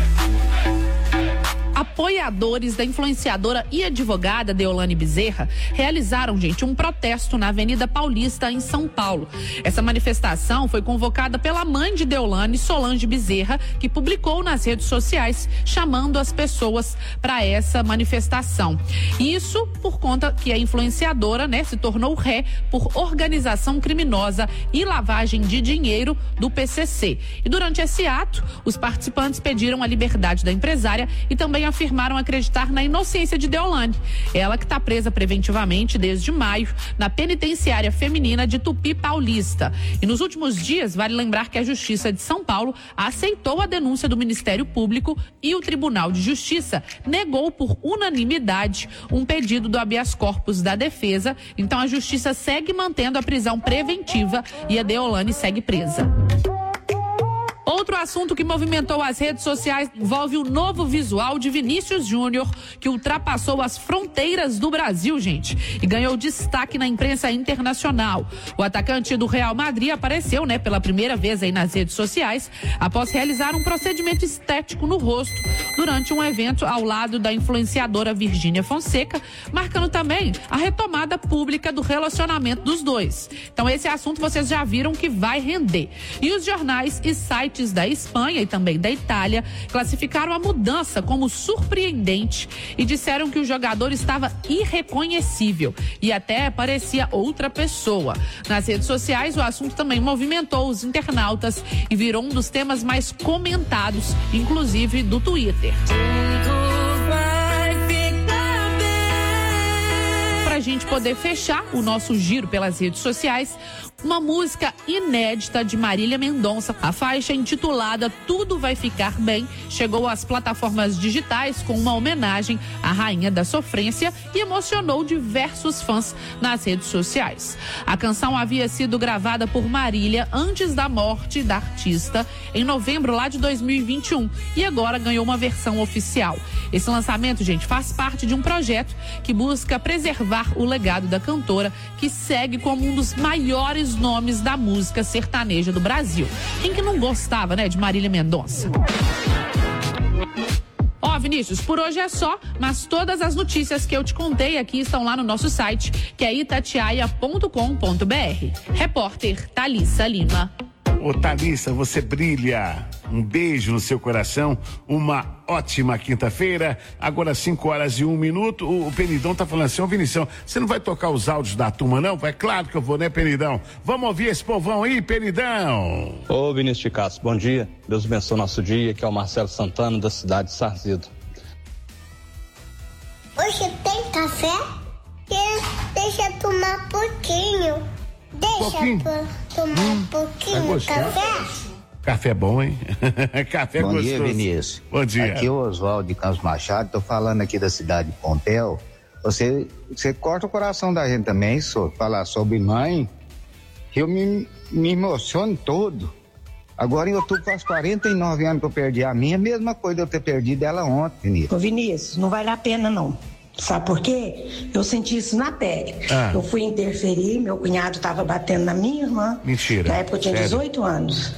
U: Apoiadores da influenciadora e advogada Deolane Bezerra realizaram, gente, um protesto na Avenida Paulista, em São Paulo. Essa manifestação foi convocada pela mãe de Deolane, Solange Bezerra, que publicou nas redes sociais chamando as pessoas para essa manifestação. Isso por conta que a influenciadora, né, se tornou ré por organização criminosa e lavagem de dinheiro do P C C. E durante esse ato, os participantes pediram a liberdade da empresária e também afirmaram acreditar na inocência de Deolane. Ela que está presa preventivamente desde maio na penitenciária feminina de Tupi Paulista. E nos últimos dias, vale lembrar que a Justiça de São Paulo aceitou a denúncia do Ministério Público e o Tribunal de Justiça negou por unanimidade um pedido do habeas corpus da defesa. Então a Justiça segue mantendo a prisão preventiva e a Deolane segue presa. Outro assunto que movimentou as redes sociais envolve o novo visual de Vinícius Júnior, que ultrapassou as fronteiras do Brasil, gente, e ganhou destaque na imprensa internacional. O atacante do Real Madrid apareceu, né, pela primeira vez aí nas redes sociais, após realizar um procedimento estético no rosto durante um evento ao lado da influenciadora Virgínia Fonseca, marcando também a retomada pública do relacionamento dos dois. Então esse assunto vocês já viram que vai render. E os jornais e sites da Espanha e também da Itália classificaram a mudança como surpreendente e disseram que o jogador estava irreconhecível e até parecia outra pessoa. Nas redes sociais, o assunto também movimentou os internautas e virou um dos temas mais comentados, inclusive do Twitter. Pra gente poder fechar o nosso giro pelas redes sociais, uma música inédita de Marília Mendonça. A faixa intitulada Tudo Vai Ficar Bem chegou às plataformas digitais com uma homenagem à rainha da sofrência e emocionou diversos fãs nas redes sociais. A canção havia sido gravada por Marília antes da morte da artista em novembro lá de dois mil e vinte e um e agora ganhou uma versão oficial. Esse lançamento, gente, faz parte de um projeto que busca preservar o legado da cantora, que segue como um dos maiores nomes da música sertaneja do Brasil. Quem que não gostava, né, de Marília Mendonça? Ó, Vinícius, por hoje é só, mas todas as notícias que eu te contei aqui estão lá no nosso site, que é itatiaia ponto com ponto br. Repórter Thalissa Lima.
A: Ô Thalissa, você brilha. Um beijo no seu coração. Uma ótima quinta-feira. Agora cinco horas e um minuto. O, o Penidão tá falando assim, ô Vinição, você não vai tocar os áudios da turma, não? É claro que eu vou, né, Penidão? Vamos ouvir esse povão aí, Penidão.
T: Ô Vinícius de Castro, bom dia. Deus abençoe o nosso dia, que é o Marcelo Santana, da cidade de Sarzedo.
C: Hoje tem café? Deixa eu tomar pouquinho. Deixa
A: pouquinho?
C: eu tomar um pouquinho de café?
A: Café bom, hein? Café
I: bom
A: gostoso.
I: Bom dia, Vinícius.
A: Bom dia.
I: Aqui é o Oswaldo de Campos Machado, tô falando aqui da cidade de Pontel. Você, você corta o coração da gente também, senhor. Falar sobre mãe, eu me, me emociono todo. Agora eu tô faz quarenta e nove anos que eu perdi a minha, mesma coisa eu ter perdido ela ontem, Vinícius.
V: Ô Vinícius, não vale a pena não. Sabe por quê? Eu senti isso na pele.
A: Ah.
V: Eu fui interferir, meu cunhado estava batendo na minha irmã.
A: Mentira.
V: Na época eu tinha
A: Sério?
V: dezoito anos.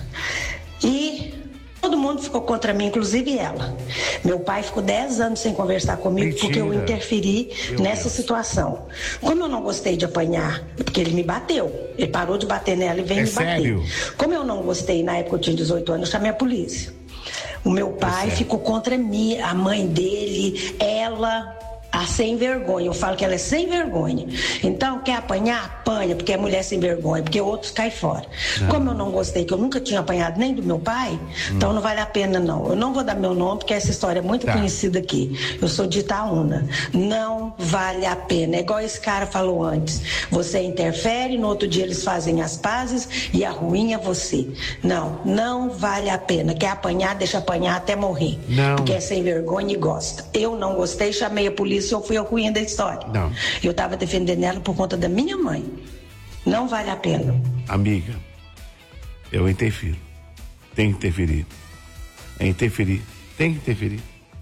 V: E todo mundo ficou contra mim, inclusive ela. Meu pai ficou dez anos sem conversar comigo. Mentira. Porque eu interferi meu nessa Deus. Situação. Como eu não gostei de apanhar, porque ele me bateu. Ele parou de bater nela e veio
A: é
V: me bater.
A: Sério?
V: Como eu não gostei, na época eu tinha dezoito anos, eu chamei a polícia. O meu pai é ficou contra mim, a mãe dele, ela... A sem vergonha, eu falo que ela é sem vergonha. Então, quer apanhar? Apanha, porque é mulher sem vergonha, porque outros caem fora. Não. Como eu não gostei, que eu nunca tinha apanhado nem do meu pai, hum. então não vale a pena não. Eu não vou dar meu nome, porque essa história é muito tá. conhecida aqui. Eu sou de Itaúna. Não vale a pena. É igual esse cara falou antes. Você interfere, no outro dia eles fazem as pazes e a ruim é você. Não, não vale a pena. Quer apanhar, deixa apanhar até morrer.
A: Não.
V: Porque é sem vergonha e gosta. Eu não gostei, chamei a polícia. Eu fui a cunha da história.
A: Não.
V: Eu estava defendendo ela por conta da minha mãe. Não vale a pena.
A: Amiga, eu interfiro. Tem que interferir. É interferir. Tem que interferir.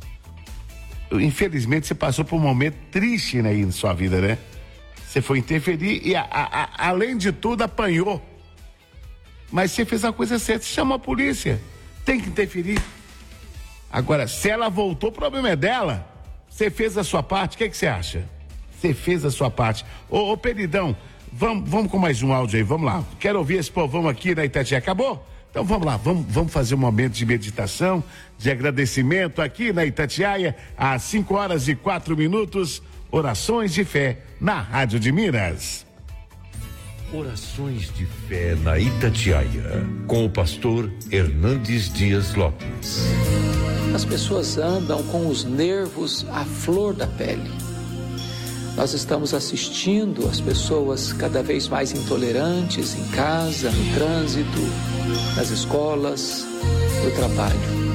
A: Eu, infelizmente, você passou por um momento triste aí na sua vida, né? Você foi interferir e, a, a, a, além de tudo, apanhou. Mas você fez a coisa certa. Você chamou a polícia. Tem que interferir. Agora, se ela voltou, o problema é dela. Você fez a sua parte, o que, que você acha? Você fez a sua parte. Ô, ô Peridão, vamos, vamos com mais um áudio aí, vamos lá. Quero ouvir esse povão aqui na Itatiaia. Acabou? Então vamos lá, vamos, vamos fazer um momento de meditação, de agradecimento aqui na Itatiaia, às cinco horas e quatro minutos, orações de fé na Rádio de Minas.
M: Orações de fé na Itatiaia, com o pastor Hernandes Dias Lopes.
W: As pessoas andam com os nervos à flor da pele. Nós estamos assistindo as pessoas cada vez mais intolerantes em casa, no trânsito, nas escolas, no trabalho.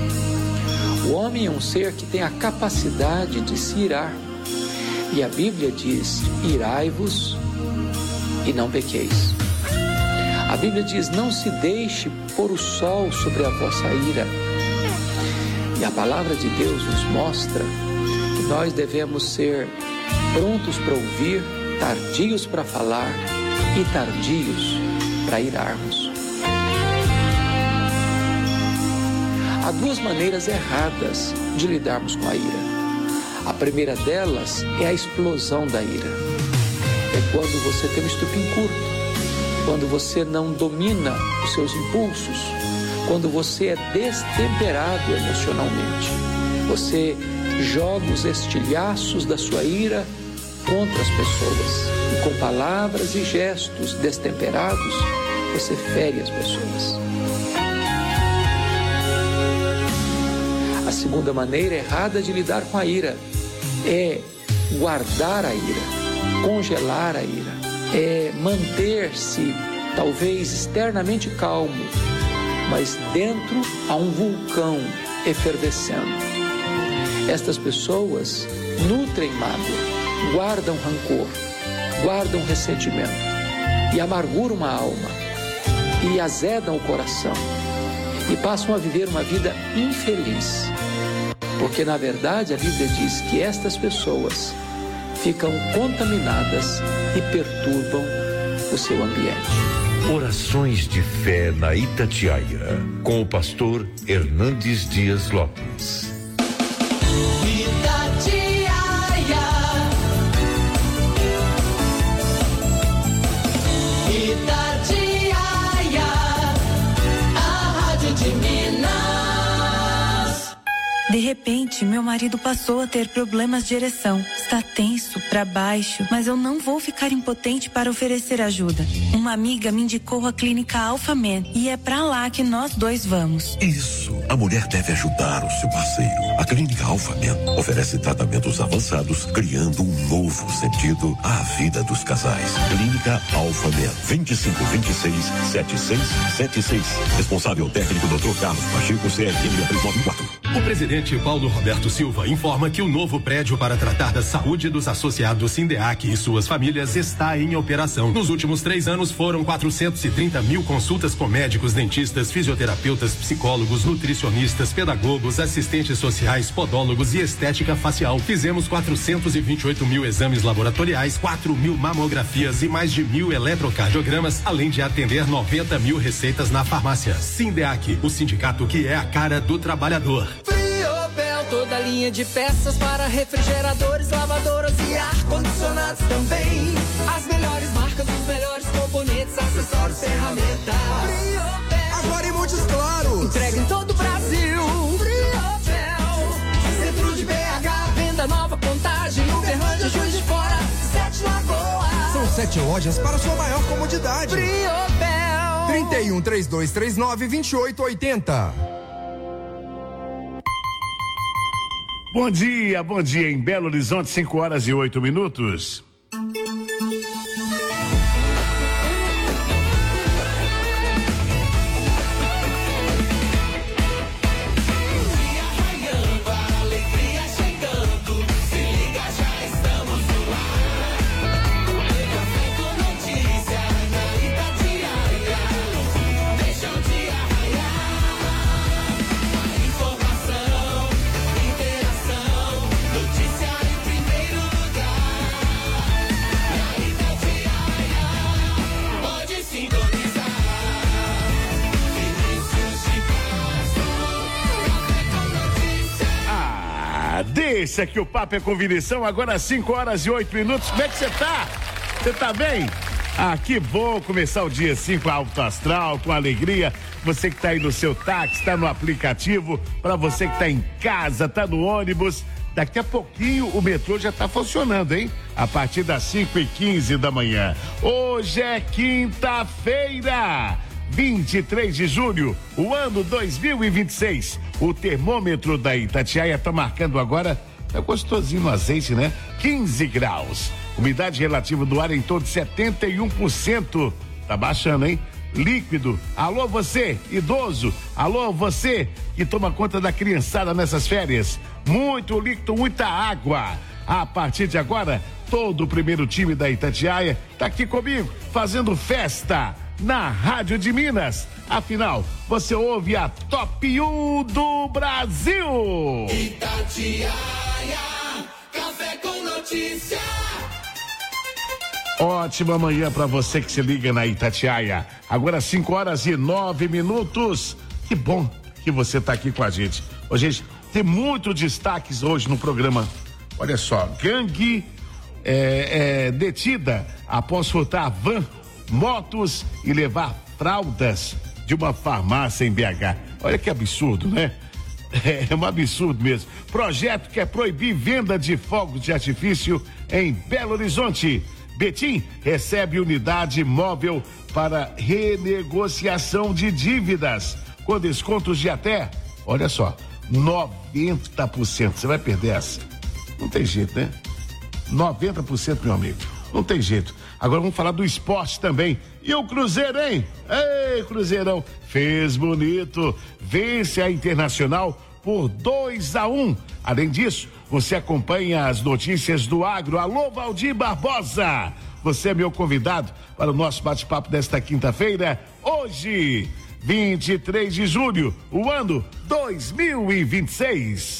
W: O homem é um ser que tem a capacidade de se irar. E a Bíblia diz: irai-vos e não pequeis. A Bíblia diz: não se deixe pôr o sol sobre a vossa ira. E a palavra de Deus nos mostra que nós devemos ser prontos para ouvir, tardios para falar e tardios para irarmos. Há duas maneiras erradas de lidarmos com a ira. A primeira delas é a explosão da ira. É quando você tem um estupim curto, quando você não domina os seus impulsos, quando você é destemperado emocionalmente. Você joga os estilhaços da sua ira contra as pessoas. E com palavras e gestos destemperados, você fere as pessoas. A segunda maneira errada de lidar com a ira é guardar a ira, congelar a ira, é manter-se talvez externamente calmo, mas dentro há um vulcão efervescendo. Estas pessoas nutrem mágoa, guardam rancor, guardam ressentimento e amarguram a alma e azedam o coração e passam a viver uma vida infeliz. Porque, na verdade, a Bíblia diz que estas pessoas ficam contaminadas e perturbam o seu ambiente.
M: Orações de fé na Itatiaia, com o pastor Hernandes Dias Lopes.
D: Itatiaia, Itatiaia, a rádio de Minas.
E: De repente, meu marido passou a ter problemas de ereção. Está tenso, para baixo, mas eu não vou ficar impotente para oferecer ajuda. Uma amiga me indicou a clínica Alphaman e é para lá que nós dois vamos.
G: Isso, a mulher deve ajudar o seu parceiro. A clínica Alphaman oferece tratamentos avançados, criando um novo sentido à vida dos casais. Clínica Alphaman, vinte e cinco, vinte e seis, setenta e seis setenta e seis. Responsável técnico doutor Carlos Pacheco, C R M três nove quatro.
Q: O presidente Paulo Roberto Silva informa que o novo prédio para tratar da saúde dos associados Sindeac e suas famílias está em operação. Nos últimos três anos foram quatrocentos e trinta mil consultas com médicos, dentistas, fisioterapeutas, psicólogos, nutricionistas, pedagogos, assistentes sociais, podólogos e estética facial. Fizemos quatrocentos e vinte e oito mil exames laboratoriais, quatro mil mamografias e mais de mil eletrocardiogramas, além de atender noventa mil receitas na farmácia. Sindeac, o sindicato que é a cara do trabalhador.
D: Friobel, toda linha de peças para refrigeradores, lavadoras e ar-condicionados também. As melhores marcas, os melhores componentes, acessórios, ferramentas. Friobel, agora em Montes Claros. Entrega em todo o Brasil. Friobel, centro de B H, venda nova, Contagem, Uberlândia, Juiz de Fora, Sete Lagoas.
H: São sete lojas para sua maior comodidade.
D: Friobel.
H: trinta e um, trinta e dois trinta e nove, vinte e oito oitenta.
A: Bom dia, bom dia em Belo Horizonte, cinco horas e oito minutos. Deixa que o papo é convenição, agora cinco horas e oito minutos. Como é que você tá? Você tá bem? Ah, que bom começar o dia assim com alto astral, com alegria. Você que tá aí no seu táxi, tá no aplicativo, para você que tá em casa, tá no ônibus. Daqui a pouquinho o metrô já tá funcionando, hein? A partir das cinco e quinze da manhã. Hoje é quinta-feira, vinte e três de julho, o ano dois mil e vinte e seis. O termômetro da Itatiaia tá marcando agora, tá gostosinho no azeite, né? quinze graus. Umidade relativa do ar em torno de setenta e um por cento. Tá baixando, hein? Líquido. Alô, você, idoso. Alô, você que toma conta da criançada nessas férias. Muito líquido, muita água. A partir de agora, todo o primeiro time da Itatiaia tá aqui comigo, fazendo festa na Rádio de Minas. Afinal, você ouve a Top um do Brasil.
D: Itatiaia, café com notícia.
A: Ótima manhã para você que se liga na Itatiaia. Agora cinco horas e nove minutos. Que bom que você tá aqui com a gente. Ô, gente, tem muitos destaques hoje no programa. Olha só, gangue é, é, detida após furtar van, motos e levar fraldas de uma farmácia em B H. Olha que absurdo, né? É um absurdo mesmo. Projeto quer proibir venda de fogos de artifício em Belo Horizonte. Betim recebe unidade móvel para renegociação de dívidas com descontos de até, olha só, noventa por cento. Você vai perder essa. Não tem jeito, né? noventa por cento, meu amigo. não tem jeito. Agora vamos falar do esporte também. E o Cruzeiro, hein? Ei, Cruzeirão, fez bonito, vence a Internacional por dois a um. Além disso, você acompanha as notícias do agro. Alô, Valdir Barbosa, você é meu convidado para o nosso bate-papo desta quinta-feira, hoje, vinte e três de julho, o ano dois mil e vinte e seis.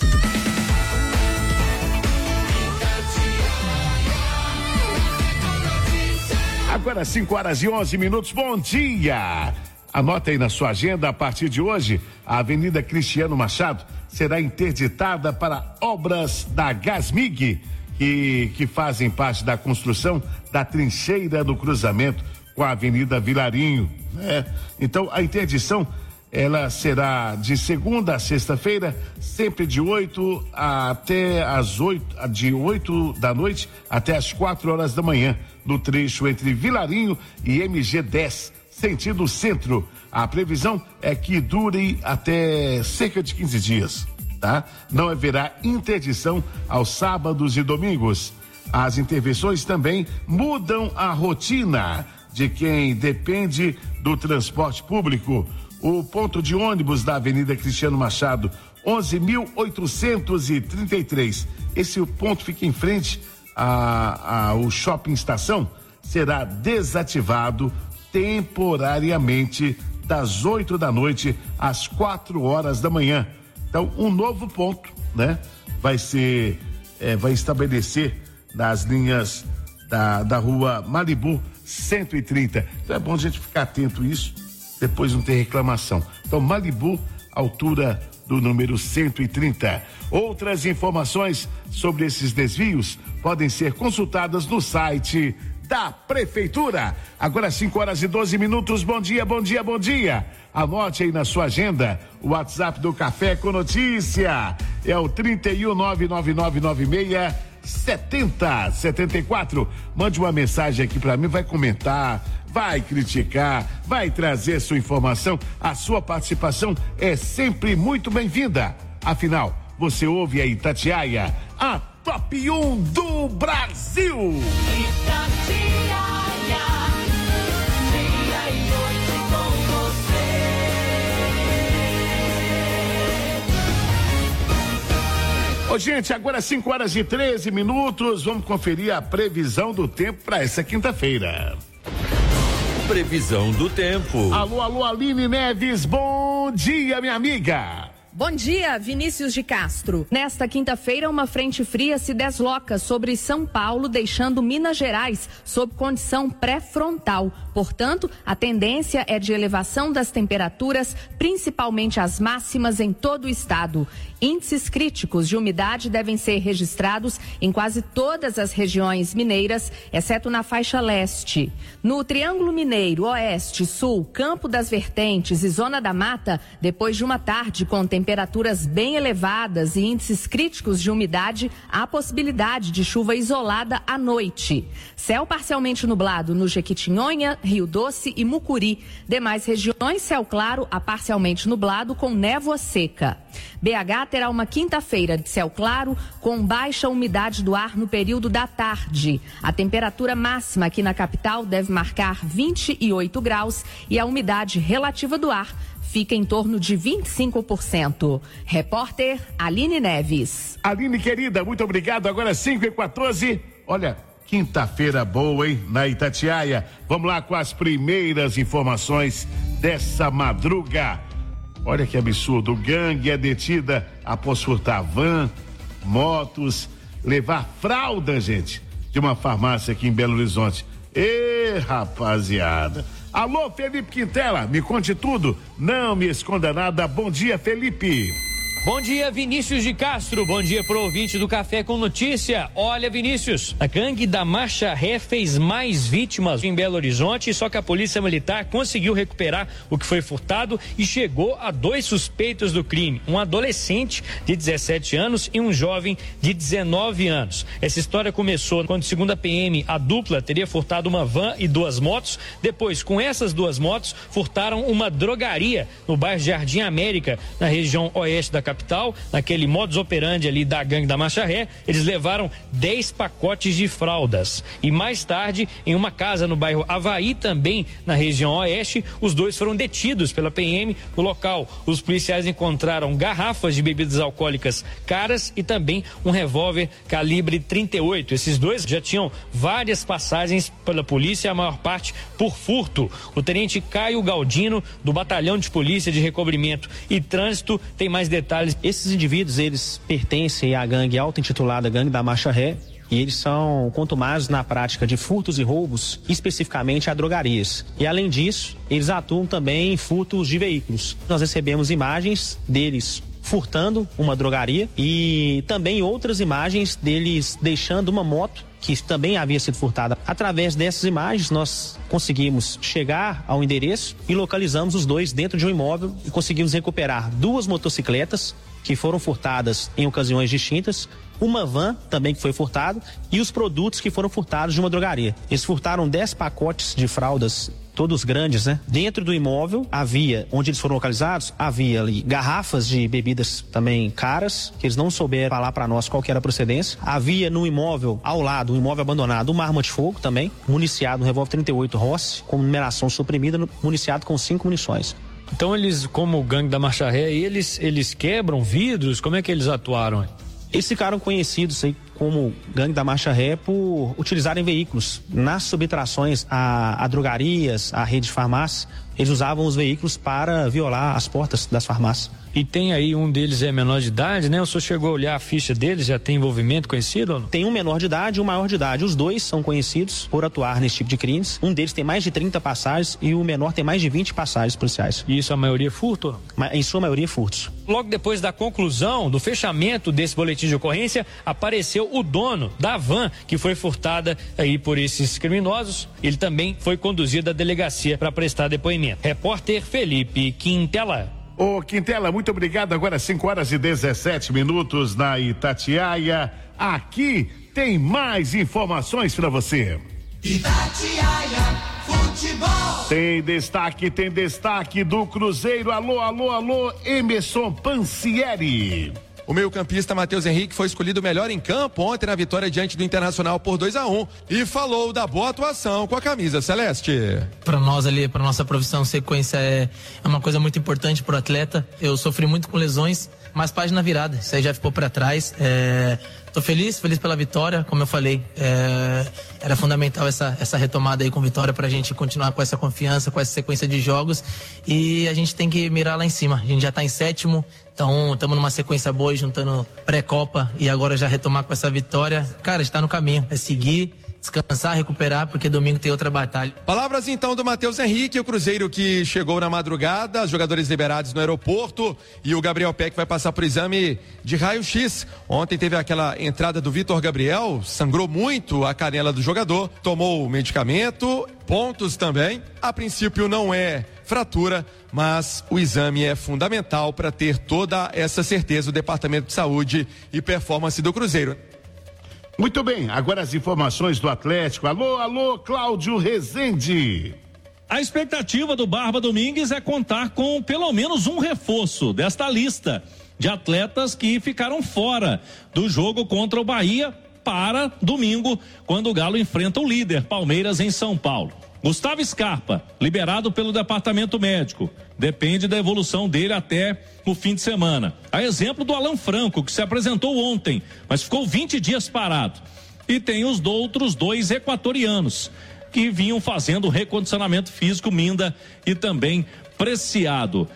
A: Agora cinco horas e onze minutos, bom dia! Anota aí na sua agenda, a partir de hoje, a Avenida Cristiano Machado será interditada para obras da Gasmig, que, que fazem parte da construção da trincheira do cruzamento com a Avenida Vilarinho, né? Então, a interdição, ela será de segunda a sexta-feira, sempre de oito até as oito, de oito da noite até as quatro horas da manhã, no trecho entre Vilarinho e M G dez, sentido centro. A previsão é que dure até cerca de quinze dias, tá? Não haverá interdição aos sábados e domingos. As intervenções também mudam a rotina de quem depende do transporte público. O ponto de ônibus da Avenida Cristiano Machado, onze mil oitocentos e trinta e três. Esse ponto fica em frente ao Shopping Estação, será desativado temporariamente das oito da noite às quatro horas da manhã. Então, um novo ponto, né? Vai ser, é, vai estabelecer nas linhas da, da rua Malibu cento e trinta. Então é bom a gente ficar atento a isso, depois não ter reclamação. Então, Malibu, altura do número cento e trinta. Outras informações sobre esses desvios podem ser consultadas no site da Prefeitura. Agora cinco horas e doze minutos, bom dia, bom dia, bom dia. Anote aí na sua agenda, o WhatsApp do Café com Notícia, é o trinta e um, nove nove nove nove seis, setenta, setenta e quatro. Mande uma mensagem aqui pra mim, vai comentar, vai criticar, vai trazer sua informação. A sua participação é sempre muito bem-vinda. Afinal, você ouve a Itatiaia, a top um do Brasil.
B: Itatiaia, dia e noite com você.
A: Ô, gente, agora cinco horas e treze minutos, vamos conferir a previsão do tempo para essa quinta-feira.
M: Previsão do tempo.
A: Alô, alô, Aline Neves, bom dia, minha amiga.
F: Bom dia, Vinícius de Castro. Nesta quinta-feira, uma frente fria se desloca sobre São Paulo, deixando Minas Gerais sob condição pré-frontal. Portanto, a tendência é de elevação das temperaturas, principalmente as máximas em todo o estado. Índices críticos de umidade devem ser registrados em quase todas as regiões mineiras, exceto na faixa leste. No Triângulo Mineiro, Oeste, Sul, Campo das Vertentes e Zona da Mata, depois de uma tarde com temperaturas bem elevadas e índices críticos de umidade, há possibilidade de chuva isolada à noite. Céu parcialmente nublado no Jequitinhonha, Rio Doce e Mucuri. Demais regiões, céu claro a parcialmente nublado com névoa seca. B H terá uma quinta-feira de céu claro com baixa umidade do ar no período da tarde. A temperatura máxima aqui na capital deve marcar vinte e oito graus e a umidade relativa do ar fica em torno de vinte e cinco por cento. Repórter Aline Neves.
A: Aline, querida, muito obrigado. Agora cinco e quatorze. Olha, quinta-feira boa, hein, na Itatiaia. Vamos lá com as primeiras informações dessa madruga. Olha que absurdo, gangue é detida após furtar van, motos, levar fralda, gente, de uma farmácia aqui em Belo Horizonte. Ê, rapaziada. Alô, Felipe Quintela, me conte tudo, não me esconda nada. Bom dia, Felipe.
J: Bom dia, Vinícius de Castro. Bom dia pro ouvinte do Café com Notícia. Olha, Vinícius, a gangue da Marcha Ré fez mais vítimas em Belo Horizonte, só que a Polícia Militar conseguiu recuperar o que foi furtado e chegou a dois suspeitos do crime, um adolescente de dezessete anos e um jovem de dezenove anos. Essa história começou quando, segundo a P M, a dupla teria furtado uma van e duas motos. Depois, com essas duas motos, furtaram uma drogaria no bairro Jardim América, na região oeste da capital. capital, naquele modus operandi ali da gangue da Marcha Ré, eles levaram dez pacotes de fraldas. E mais tarde, em uma casa no bairro Avaí, também na região oeste, os dois foram detidos pela P M. No local, os policiais encontraram garrafas de bebidas alcoólicas caras e também um revólver calibre trinta e oito. Esses dois já tinham várias passagens pela polícia, a maior parte por furto. O tenente Caio Galdino, do Batalhão de Polícia de Recobrimento e Trânsito, tem mais detalhes.
K: Esses indivíduos, eles pertencem à gangue auto-intitulada Gangue da Marcha Ré, e eles são contumados na prática de furtos e roubos, especificamente a drogarias. E além disso, eles atuam também em furtos de veículos. Nós recebemos imagens deles furtando uma drogaria e também outras imagens deles deixando uma moto que também havia sido furtada. Através dessas imagens, nós conseguimos chegar ao endereço e localizamos os dois dentro de um imóvel e conseguimos recuperar duas motocicletas que foram furtadas em ocasiões distintas, uma van também que foi furtada e os produtos que foram furtados de uma drogaria. Eles furtaram dez pacotes de fraldas, todos grandes, né? Dentro do imóvel havia, onde eles foram localizados, havia ali garrafas de bebidas também caras, que eles não souberam falar para nós qual que era a procedência. Havia no imóvel, ao lado, um imóvel abandonado, uma arma de fogo também, municiado, um revólver trinta e oito Rossi, com numeração suprimida, municiado com cinco munições.
J: Então eles, como o gangue da Marcha Ré, eles, eles quebram vidros? Como é que eles atuaram?
K: Eles ficaram conhecidos aí como gangue da Marcha Ré por utilizarem veículos nas subtrações a, a drogarias, a rede de farmácia. Eles usavam os veículos para violar as portas das farmácias.
J: E tem aí, um deles é menor de idade, né? O senhor chegou a olhar a ficha deles, já tem envolvimento conhecido ou não?
K: Tem um menor de idade e um maior de idade. Os dois são conhecidos por atuar nesse tipo de crimes. Um deles tem mais de trinta passagens e o menor tem mais de vinte passagens policiais.
J: E isso a maioria é furto ou não?
K: Em sua maioria furtos.
J: Logo depois da conclusão, do fechamento desse boletim de ocorrência, apareceu o dono da van que foi furtada aí por esses criminosos. Ele também foi conduzido à delegacia para prestar depoimento. Repórter Felipe Quintela.
A: Ô Quintela, muito obrigado. Agora cinco horas e dezessete minutos na Itatiaia. Aqui tem mais informações para você.
D: Itatiaia Futebol.
A: Tem destaque, tem destaque do Cruzeiro. Alô, alô, alô, Emerson Pansieri.
L: O meio-campista Matheus Henrique foi escolhido melhor em campo ontem na vitória diante do Internacional por dois a um e falou da boa atuação com a camisa celeste.
O: Para nós ali, para nossa profissão, sequência é, é uma coisa muito importante para o atleta. Eu sofri muito com lesões, mas página virada, isso aí já ficou para trás. É, tô feliz, feliz pela vitória, como eu falei, é, era fundamental essa, essa retomada aí com vitória pra gente continuar com essa confiança, com essa sequência de jogos, e a gente tem que mirar lá em cima. A gente já tá em sétimo, então estamos numa sequência boa, juntando pré-copa e agora já retomar com essa vitória. Cara, a gente tá no caminho, é seguir, descansar, recuperar, porque domingo tem outra batalha.
L: Palavras então do Matheus Henrique, o Cruzeiro que chegou na madrugada, os jogadores liberados no aeroporto e o Gabriel Peck vai passar por exame de raio-x. Ontem teve aquela entrada do Vitor Gabriel, sangrou muito a canela do jogador, tomou medicamento, pontos também. A princípio não é fratura, mas o exame é fundamental para ter toda essa certeza do Departamento de Saúde e Performance do Cruzeiro.
A: Muito bem, agora as informações do Atlético. Alô, alô, Cláudio Rezende.
X: A expectativa do Barba Domingues é contar com pelo menos um reforço desta lista de atletas que ficaram fora do jogo contra o Bahia para domingo, quando o Galo enfrenta o líder Palmeiras em São Paulo. Gustavo Scarpa, liberado pelo departamento médico, depende da evolução dele até o fim de semana. A exemplo do Alan Franco, que se apresentou ontem, mas ficou vinte dias parado. E tem os outros dois equatorianos, que vinham fazendo recondicionamento físico, Minda e também Preciado.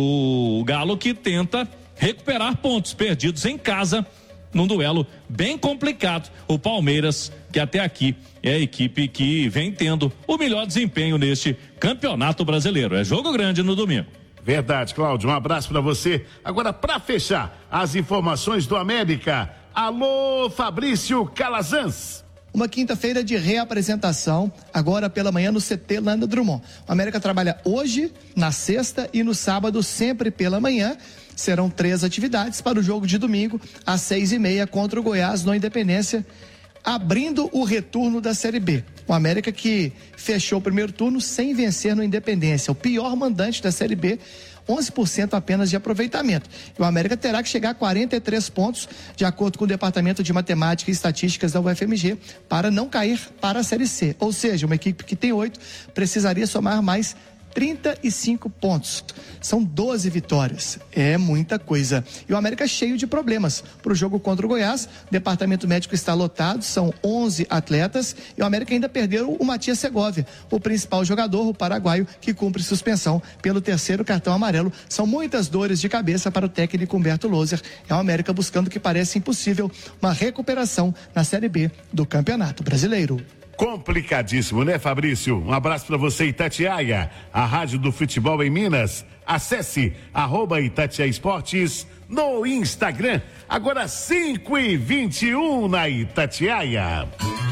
X: O Galo que tenta recuperar pontos perdidos em casa, num duelo bem complicado. O Palmeiras, que até aqui é a equipe que vem tendo o melhor desempenho neste campeonato brasileiro. É jogo grande no domingo.
A: Verdade, Cláudio, um abraço para você. Agora, para fechar, as informações do América. Alô, Fabrício Calazans.
Y: Uma quinta-feira de reapresentação, agora pela manhã no C T Landa Drummond. O América trabalha hoje, na sexta e no sábado, sempre pela manhã. Serão três atividades para o jogo de domingo, às seis e meia, contra o Goiás, no Independência, abrindo o retorno da Série B. O América que fechou o primeiro turno sem vencer no Independência, o pior mandante da Série B. onze por cento apenas de aproveitamento. E o América terá que chegar a quarenta e três pontos, de acordo com o Departamento de Matemática e Estatísticas da U F M G, para não cair para a Série C. Ou seja, uma equipe que tem oito precisaria somar mais trinta e cinco pontos. São doze vitórias. É muita coisa. E o América cheio de problemas. Para o jogo contra o Goiás, o departamento médico está lotado, são onze atletas, e o América ainda perdeu o Matias Segovia, o principal jogador, o paraguaio, que cumpre suspensão pelo terceiro cartão amarelo. São muitas dores de cabeça para o técnico Humberto Loser. É o América buscando o que parece impossível, uma recuperação na Série B do Campeonato Brasileiro.
A: Complicadíssimo, né, Fabrício? Um abraço para você, Itatiaia, a rádio do futebol em Minas. Acesse arroba Itatiaia Esportes no Instagram. Agora cinco e vinte e um na Itatiaia.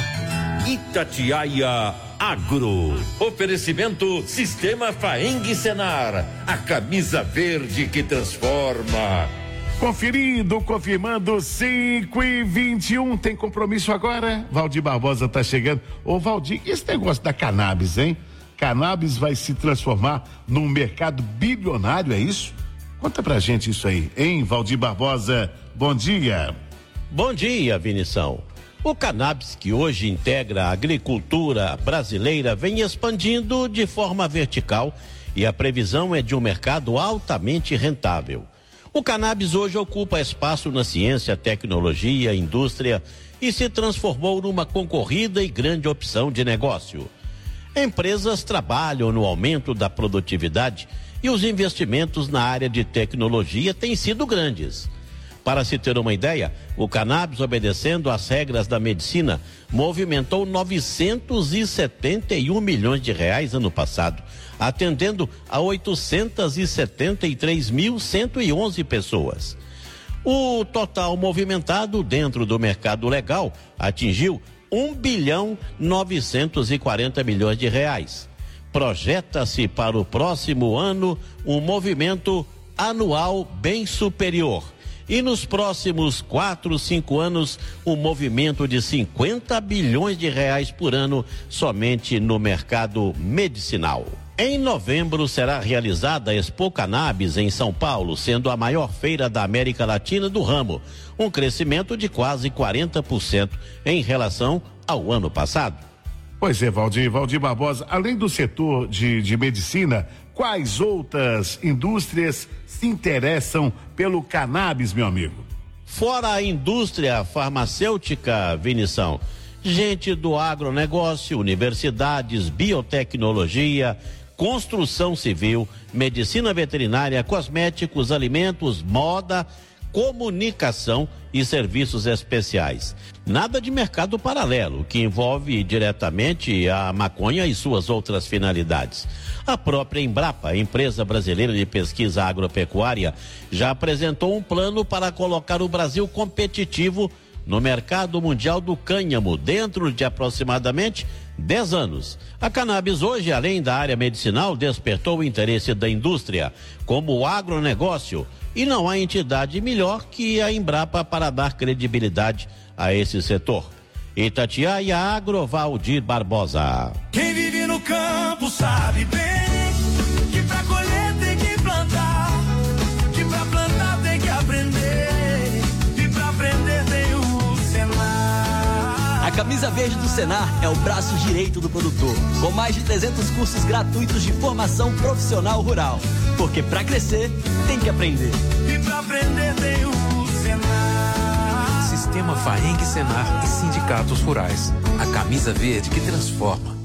M: Itatiaia Agro. Oferecimento Sistema Faeng Senar. A camisa verde que transforma.
A: Conferindo, confirmando, cinco e vinte e um, tem compromisso agora? Valdir Barbosa tá chegando. Ô Valdir, esse negócio da cannabis, hein? Cannabis vai se transformar num mercado bilionário, é isso? Conta pra gente isso aí, hein, Valdir Barbosa? Bom dia.
N: Bom dia, Vinição. O cannabis, que hoje integra a agricultura brasileira, vem expandindo de forma vertical e a previsão é de um mercado altamente rentável. O cannabis hoje ocupa espaço na ciência, tecnologia, indústria e se transformou numa concorrida e grande opção de negócio. Empresas trabalham no aumento da produtividade e os investimentos na área de tecnologia têm sido grandes. Para se ter uma ideia, o cannabis, obedecendo às regras da medicina, movimentou novecentos e setenta e um milhões de reais ano passado, atendendo a oitocentos e setenta e três mil cento e onze pessoas. O total movimentado dentro do mercado legal atingiu um bilhão novecentos e quarenta milhões de reais. Projeta-se para o próximo ano um movimento anual bem superior. E nos próximos quatro, cinco anos, um movimento de cinquenta bilhões de reais por ano somente no mercado medicinal. Em novembro será realizada a Expo Cannabis em São Paulo, sendo a maior feira da América Latina do ramo, um crescimento de quase quarenta por cento em relação ao ano passado.
A: Pois é, Valdir, Valdir Barbosa, além do setor de, de medicina, quais outras indústrias se interessam pelo cannabis, meu amigo?
N: Fora a indústria farmacêutica, Vinição, gente do agronegócio, universidades, biotecnologia, construção civil, medicina veterinária, cosméticos, alimentos, moda, comunicação e serviços especiais. Nada de mercado paralelo, que envolve diretamente a maconha e suas outras finalidades. A própria Embrapa, empresa brasileira de pesquisa agropecuária, já apresentou um plano para colocar o Brasil competitivo no mercado mundial do cânhamo dentro de aproximadamente dez anos. A cannabis hoje, além da área medicinal, despertou o interesse da indústria como o agronegócio, e não há entidade melhor que a Embrapa para dar credibilidade a esse setor. Itatiaia Agro, Valdir Barbosa.
B: Quem vive no campo sabe bem que pra colher tem que plantar, que pra plantar tem que aprender, e pra aprender tem o Senar.
P: A camisa verde do Senar é o braço direito do produtor, com mais de trezentos cursos gratuitos de formação profissional rural. Porque pra crescer, tem que aprender.
B: E pra aprender tem o Senar.
R: Sistema Faeng Senar e sindicatos rurais. A camisa verde que transforma.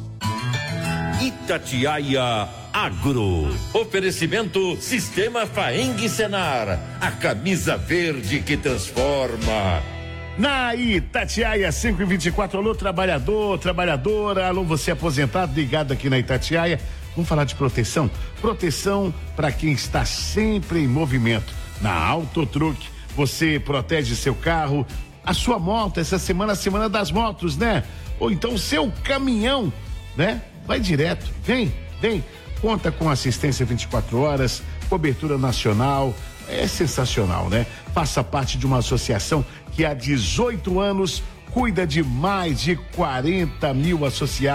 M: Itatiaia Agro. Oferecimento Sistema Faeng Senar. A camisa verde que transforma.
A: Na Itatiaia cinco e vinte e quatro, alô trabalhador, trabalhadora, alô você aposentado, ligado aqui na Itatiaia. Vamos falar de proteção? Proteção para quem está sempre em movimento. Na Autotruck, você protege seu carro, a sua moto, essa semana, a semana das motos, né? Ou então o seu caminhão, né? Vai direto, vem, vem. Conta com assistência vinte e quatro horas, cobertura nacional, é sensacional, né? Faça parte de uma associação que há dezoito anos cuida de mais de quarenta mil associados.